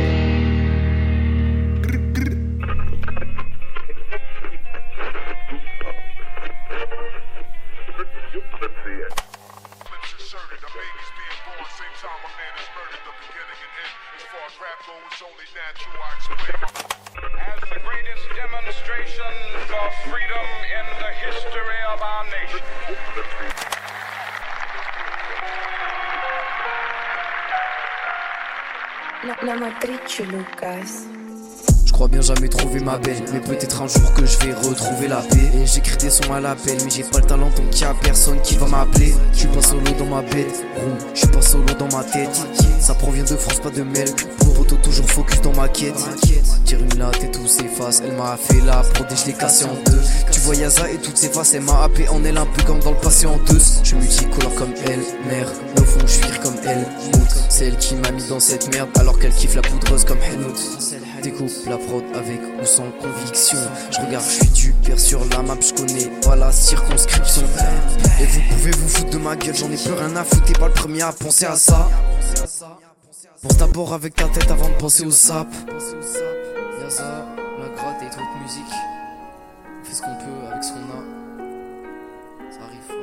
La, la matrice, Lucas. Je crois bien jamais trouver ma belle, mais peut-être un jour que je vais retrouver la paix. Et j'écris des sons à l'appel, mais j'ai pas le talent donc y'a personne qui va m'appeler. Je suis pas solo dans ma bête, room, je suis pas solo dans ma tête. Ça provient de France, pas de Mel. Pour auto toujours focus dans ma quête. Tire une latte et tout s'efface. Elle m'a fait la prod et je l'ai cassé en deux. Tu vois Yaza et toutes ses faces, elle m'a happé en elle un peu comme dans le passé en deux. Je suis multicolore comme elle, mère, mais au fond je suis comme elle. C'est elle qui m'a mis dans cette merde alors qu'elle kiffe la poudreuse comme Henout. Découpe la prod avec ou sans conviction. Je regarde, je suis du père sur la map, je connais pas la circonscription. Et vous pouvez vous foutre de ma gueule, j'en ai plus rien à foutre, t'es pas le premier à penser à ça. Pense d'abord avec ta tête avant de penser au sap. Y'a ça, la gratte et trop de musique. On fait ce qu'on peut avec ce qu'on a. Ça arrive fort.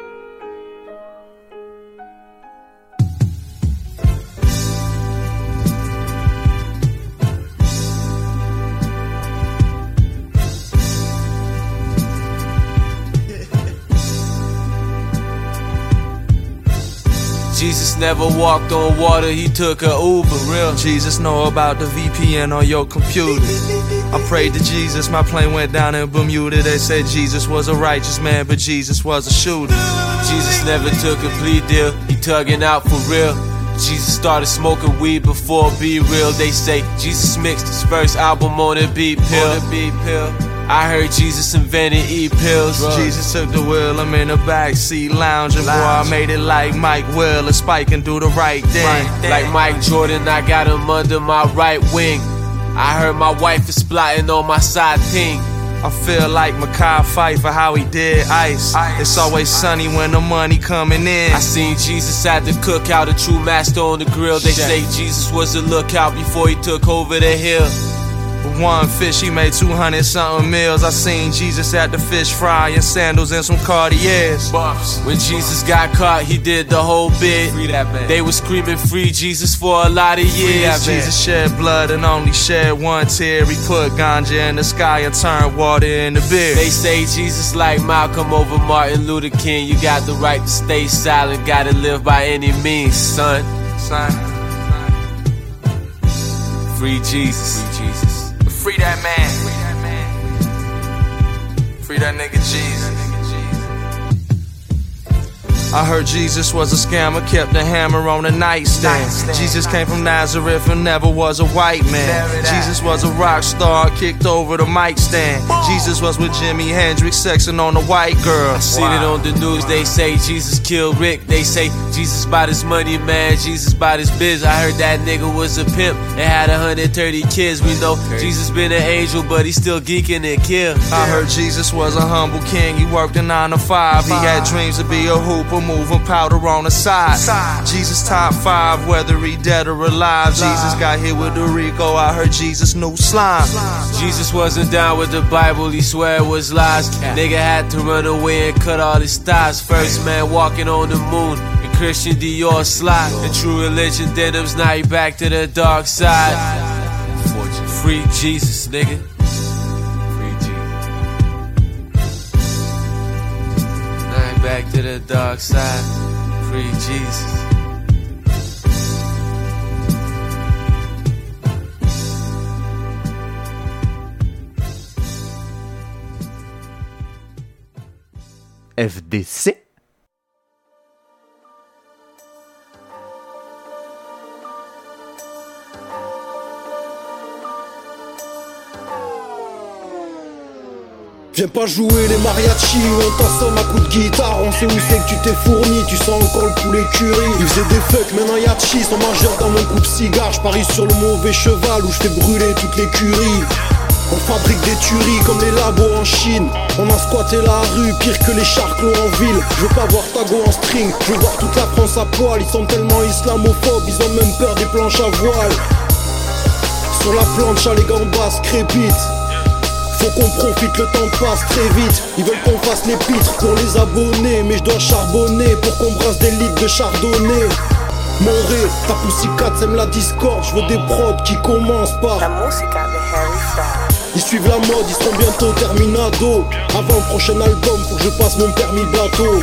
Jesus never walked on water, he took a Uber, real. Jesus know about the V P N on your computer. I prayed to Jesus, my plane went down in Bermuda. They said Jesus was a righteous man, but Jesus was a shooter. Jesus never took a plea deal, he tugging out for real. Jesus started smoking weed before Be Real. They say Jesus mixed his first album on a beat pill. On a beat pill. I heard Jesus invented E-pills. Jesus took the wheel, I'm in the backseat lounging. Boy, I made it like Mike Will, a spike and do the right thing. Right thing. Like Mike Jordan, I got him under my right wing. I heard my wife is plotting on my side thing. I feel like Mekhi Phifer, how he did ice. ice. It's always sunny when the money coming in. I seen Jesus at the cookout, a true master on the grill. They say Jesus was a lookout before he took over the hill. With one fish, he made two hundred something meals. I seen Jesus at the fish fry in sandals and some Cartiers. Buffs. When Jesus got caught, he did the whole bit. Free that man. They were screaming, free Jesus for a lot of years. Jesus shed blood and only shed one tear. He put ganja in the sky and turned water into beer. They say Jesus like Malcolm over Martin Luther King. You got the right to stay silent, gotta live by any means, son. Son. Free Jesus. Free Jesus. Free that man. Free that man. Free that nigga Jesus. I heard Jesus was a scammer, kept a hammer on the nightstand. nightstand. Jesus came from Nazareth and never was a white man. Jesus was a rock star, kicked over the mic stand. Boom. Jesus was with Jimi Hendrix, sexing on a white girl. I seen wow. it on the news, they say Jesus killed Rick. They say Jesus bought his money, man, Jesus bought his biz. I heard that nigga was a pimp and had one hundred thirty kids. We know okay. Jesus been an angel, but he still geeking and kill. I heard Jesus was a humble king, he worked a nine to five. He had dreams to be a hooper people moving powder on the side. Jesus top five, whether he dead or alive. Jesus got hit with the Rico, I heard Jesus knew slime. Jesus wasn't down with the Bible, he swear it was lies. Nigga had to run away and cut all his ties. First man walking on the moon, and Christian Dior slide. The true religion denims, now he back to the dark side. Free Jesus, nigga. Free Jesus. Now he back to the dark side. Free Jesus. F D C. Viens pas jouer les mariachis, on t'assomme à coups de guitare. On sait où c'est que tu t'es fourni, tu sens encore le poulet curry. Ils faisaient des fucks, maintenant y'a de cheese, en majeur dans mon coupe-cigare. J'parie sur le mauvais cheval où j'fais brûler toute l'écurie. On fabrique des tueries comme les labos en Chine. On a squatté la rue, pire que les charclos en ville. Je veux pas voir Tago en string, je veux voir toute la France à poil. Ils sont tellement islamophobes, ils ont même peur des planches à voile. Sur la planche, les gambas crépitent. Faut qu'on profite, le temps passe très vite. Ils veulent qu'on fasse les pitres pour les abonnés. Mais je dois charbonner pour qu'on brasse des litres de chardonnay. Moré, ta poussicate sème la discorde. Je veux des prods qui commencent par la musique de Harry Styles. Ils suivent la mode, ils seront bientôt terminado. Avant le prochain album, faut que je passe mon permis bateau.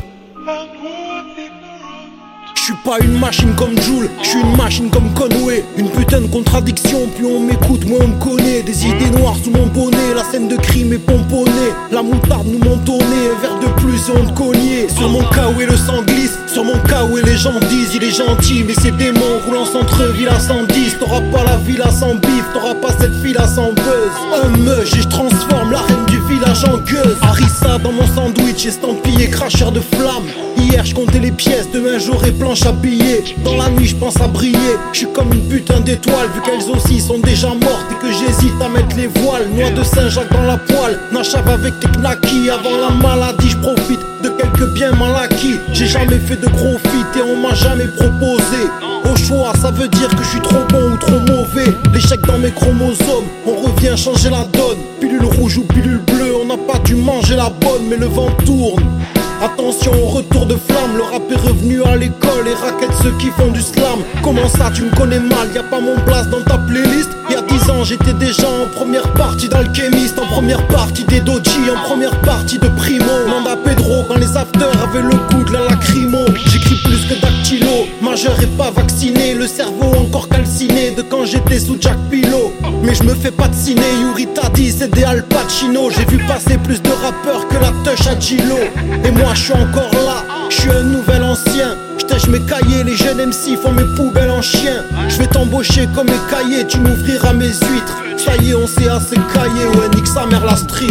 J'suis pas une machine comme Joule, j'suis une machine comme Conway. Une putain de contradiction, plus on m'écoute, moins on me connaît. Des idées noires sous mon bonnet, la scène de crime est pomponnée. La moutarde nous montonnait, un verre de plus et on te cognait. Sur mon caouet le sang glisse, sur mon caouet les gens disent il est gentil mais c'est démon roulant centre-ville à cent dix. T'auras pas la ville à cent bif, t'auras pas cette file à cent buzz. Un meuge et j'transforme la reine du village en gueuse. Harissa dans mon sandwich, estampillé cracheur de flammes. Hier j'comptais les pièces, demain j'aurai planche à billets. Dans la nuit j'pense à briller, j'suis comme une putain d'étoile. Vu qu'elles aussi sont déjà mortes et que j'hésite à mettre les voiles. Noix de Saint-Jacques dans la poêle, nachave avec tes knackis. Avant la maladie j'profite de quelques biens mal acquis. J'ai jamais fait de gros feat et on m'a jamais proposé. Au choix ça veut dire que je suis trop bon ou trop mauvais. L'échec dans mes chromosomes, on revient changer la donne. Pilule rouge ou pilule bleue, on n'a pas dû manger la bonne. Mais le vent tourne. Attention au retour de flamme, le rap est revenu à l'école et raquette ceux qui font du slam. Comment ça tu me connais mal, y'a pas mon place dans ta playlist. Y'a dix ans j'étais déjà en première partie d'Alchemist, en première partie des Doji, en première partie de Primo. Manda Pedro quand les afters avaient le goût de la lacrymo. J'écris plus que dactylo, majeur et pas vacciné. Le cerveau encore calciné de quand j'étais sous Jack Pillow. Mais je me fais pas de ciné, Yuri Tadi c'est des Al Pacino. J'ai vu passer plus de rappeurs que la touche à Gilo. Et moi je suis encore là, je suis un nouvel ancien. J'tèche mes cahiers, les jeunes M C font mes poubelles en chien. Je vais t'embaucher comme mes cahiers, tu m'ouvriras mes huîtres. Ça y est on s'est assez caillé, ouais nique sa mère la street.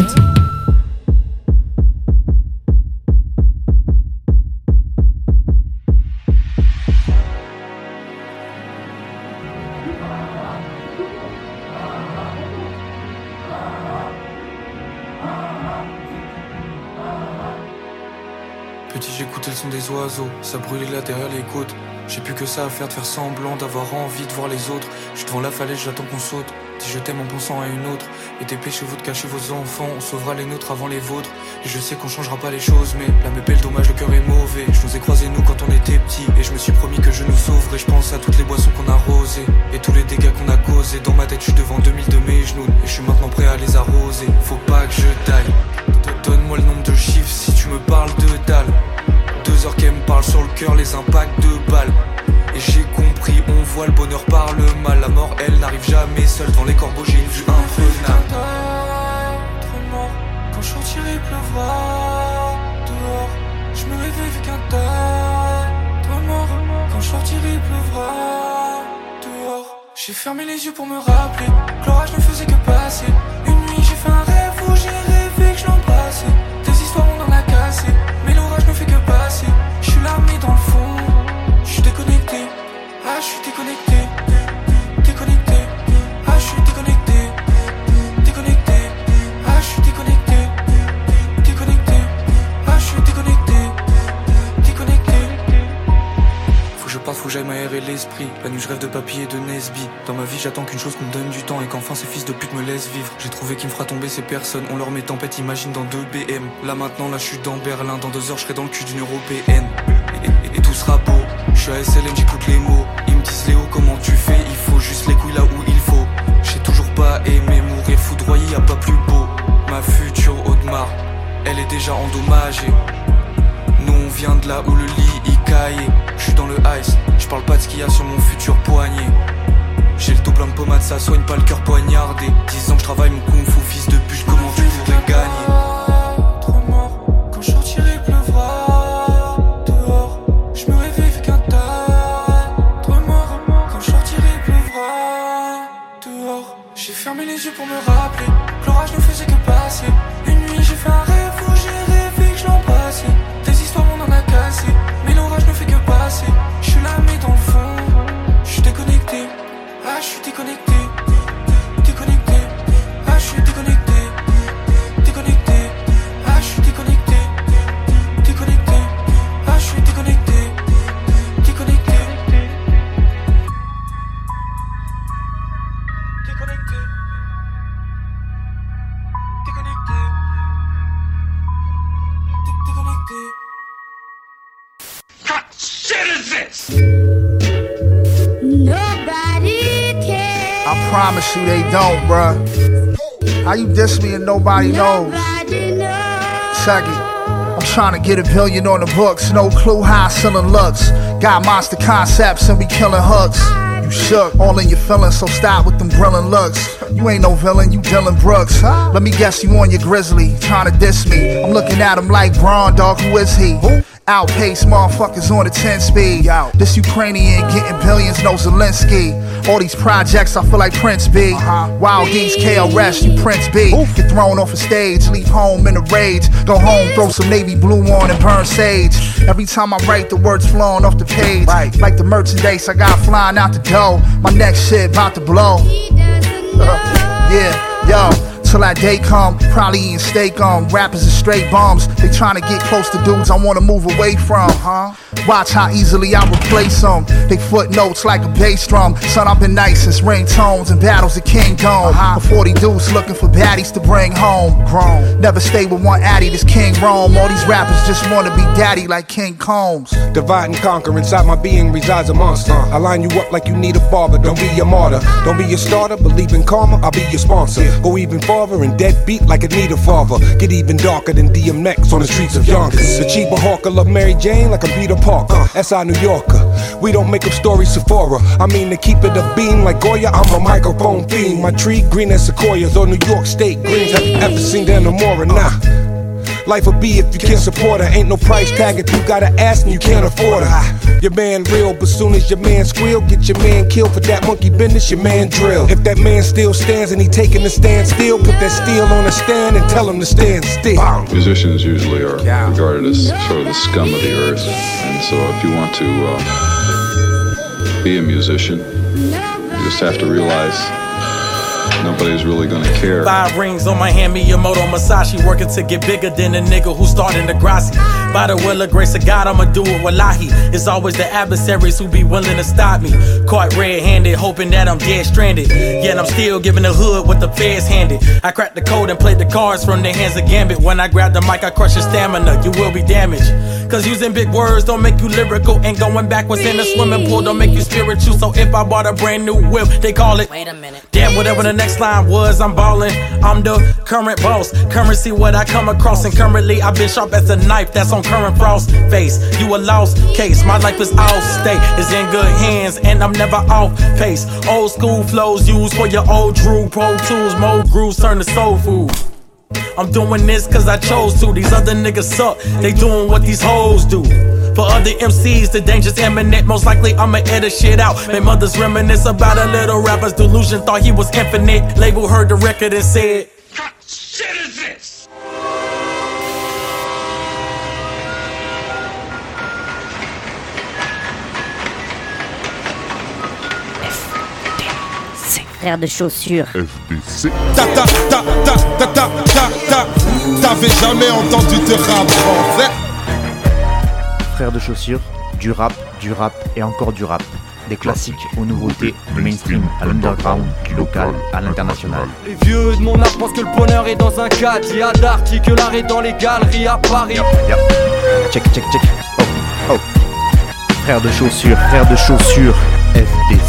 Petit j'écoutais le son des oiseaux, ça brûlait là derrière les côtes. J'ai plus que ça à faire de faire semblant d'avoir envie de voir les autres. Je suis devant la falaise, j'attends qu'on saute. Dis je t'aime en pensant à une autre. Et dépêchez-vous de cacher vos enfants, on sauvera les nôtres avant les vôtres. Et je sais qu'on changera pas les choses, mais la me belle dommage, le cœur est mauvais. Je nous ai croisés nous quand on était petits, et je me suis promis que je nous sauverai. Je pense à toutes les boissons qu'on a arrosées et tous les dégâts qu'on a causés. Dans ma tête je suis devant deux mille de mes genoux, et je suis maintenant prêt à les arroser. Faut pas que je taille, donne-moi le nombre de chiffres si tu me parles de dalle. Deux heures qu'elle me parle sur le cœur, les impacts de balles. Et j'ai compris, on voit le bonheur par le mal. La mort elle n'arrive jamais seule, devant les corbeaux j'ai une vue imprenable. Quand je sortirai pleuvoir dehors, je me réveille vu qu'un tas de mort. Quand je sortirai pleuvra dehors. J'ai fermé les yeux pour me rappeler que l'orage ne faisait que passer. Une nuit j'ai fait un rêve où j'ai rêvé que je l'embrassais. Des histoires on en a cassé, mais l'orage ne fait que passer. Je suis là mais dans le fond, je suis déconnecté. Ah je suis déconnecté, déconnecté. Ah je suis déconnecté, déconnecté. Ah je suis déconnecté, déconnecté. Ah je suis déconnecté, déconnecté. libérer l'esprit. La nuit je rêve de papier et de Nesby. Dans ma vie j'attends qu'une chose, qu'on me donne du temps et qu'enfin ces fils de pute me laissent vivre. J'ai trouvé qui me fera tomber ces personnes. On leur met tempête, imagine dans deux B M. Là maintenant là je suis dans Berlin. Dans deux heures je serai dans le cul d'une européenne. Et, et, et tout sera beau. Je suis à S L M, j'écoute les mots. Ils me disent Léo comment tu fais. Il faut juste les couilles là où il faut. J'ai toujours pas aimé mourir foudroyé, y'a pas plus beau. Ma future Audemars, elle est déjà endommagée. Nous on vient de là où le lit y caillé. J'suis dans le ice, j'parle pas de ce qu'il y a sur mon futur poignet. J'ai le dos plein de pommade, ça soigne pas le cœur poignardé. Dix ans que j'travaille mon kung fu, fils de pute, comment tu voudrais gagner? Trop mort, quand je sortirai il pleuvra. Dehors, j'me réveille avec un tas. Trop mort, quand je sortirai il pleuvra. Dehors, j'ai fermé les yeux pour me rappeler. L'orage ne faisait que passer. Une nuit j'ai fait un rêve où j'ai rêvé que je l'embrassais. Des histoires on en a cassé, mais l'orage ne fait que passer. Je suis là mais dans le fond, je suis déconnecté. Ah je suis déconnecté, déconnecté. Ah je suis déconnecté, déconnecté. Ah je suis déconnecté, déconnecté. Ah je suis déconnecté, déconnecté. Déconnecté. Déconnecté. Déconnecté. What shit is this? Nobody cares. I promise you they don't, bruh. How you diss me and nobody knows? Nobody knows. Check it. I'm trying to get a billion on the books. No clue how I selling looks. Got monster concepts and we killing hooks. You shook, all in your feelings, so stop with them grillin' looks. You ain't no villain, you Dylan Brooks. Let me guess you on your grizzly, trying to diss me. I'm looking at him like Braun, dog, who is he? Outpace motherfuckers on the ten speed. This Ukrainian getting billions, no Zelensky. All these projects, I feel like Prince B. Wild D's, K L Rest, you Prince B. Get thrown off a stage, leave home in a rage. Go home, throw some navy blue on and burn sage. Every time I write, the words flowing off the page. Like the merchandise I got flying out the dough. My next shit about to blow. Uh, yeah, yo. Till that day come, probably eating steak on. Rappers are straight bums. They tryna get close to dudes I wanna move away from, huh? Watch how easily I replace them. They footnotes like a bass drum. Son, I've been nice since ringtones and battles of Kingdom. A forty deuce looking for baddies to bring home. Grown, never stay with one addy, this King Rome. All these rappers just wanna be daddy like King Combs. Divide and conquer, inside my being resides a monster. I line you up like you need a barber, don't be a martyr. Don't be a starter, believe in karma, I'll be your sponsor. Go even farther and dead beat like a need a father. Get even darker than D M X on the streets of Yonkers. The cheaper hawker love Mary Jane like I'm Peter Parker. S I New Yorker. We don't make up stories Sephora. I mean to keep it a beam like Goya, I'm a microphone fiend. My tree green as sequoias or New York State greens. Have you ever seen the Namora? Nah. Life will be if you can't support her. Ain't no price tag if you gotta ask and you can't afford her. Your man real, but soon as your man squeal, get your man killed for that monkey business, your man drill. If that man still stands and he taking the stand still, put that steel on a stand and tell him to stand still. Musicians usually are regarded as sort of the scum of the earth. And so if you want to uh, be a musician, you just have to realize nobody's really gonna care. Five rings on my hand, Miyamoto Masashi. Working to get bigger than a nigga who started Degrassi. By the will of grace of God, I'ma do it, wallahi. It's always the adversaries who be willing to stop me. Caught red-handed, hoping that I'm dead stranded. Yet I'm still giving the hood what the feds handed. I cracked the code and played the cards from the hands of Gambit. When I grab the mic, I crush your stamina, you will be damaged. Cause using big words don't make you lyrical. And going backwards in the swimming pool don't make you spiritual. So if I bought a brand new whip, they call it, wait a minute, damn, whatever the next line was, I'm ballin'. I'm the current boss. Currency what I come across. And currently I've been sharp as a knife that's on current frost face. You a lost case, my life is out state. It's in good hands and I'm never off pace. Old school flows used for your old Drew. Pro tools, more grooves turn to soul food. I'm doing this cause I chose to. These other niggas suck, they doing what these hoes do. For other M Cs, the danger's imminent. Most likely I'ma edit shit out. Make mothers reminisce about a little rapper's delusion. Thought he was infinite. Label heard the record and said, what shit is this? Frère de chaussures. F D C. Ta ta ta ta ta ta ta ta. T'avais jamais entendu de rap français. Frère de chaussures, du rap, du rap et encore du rap. Des classiques aux nouveautés, du mainstream à l'underground, du local à l'international. Les vieux de mon âge pensent que le bonheur est dans un cadre. Il y a d'arty que l'art est dans les galeries à Paris. Yep, yep. Check, check, check. Oh, oh. Frère de chaussures, frère de chaussures, F D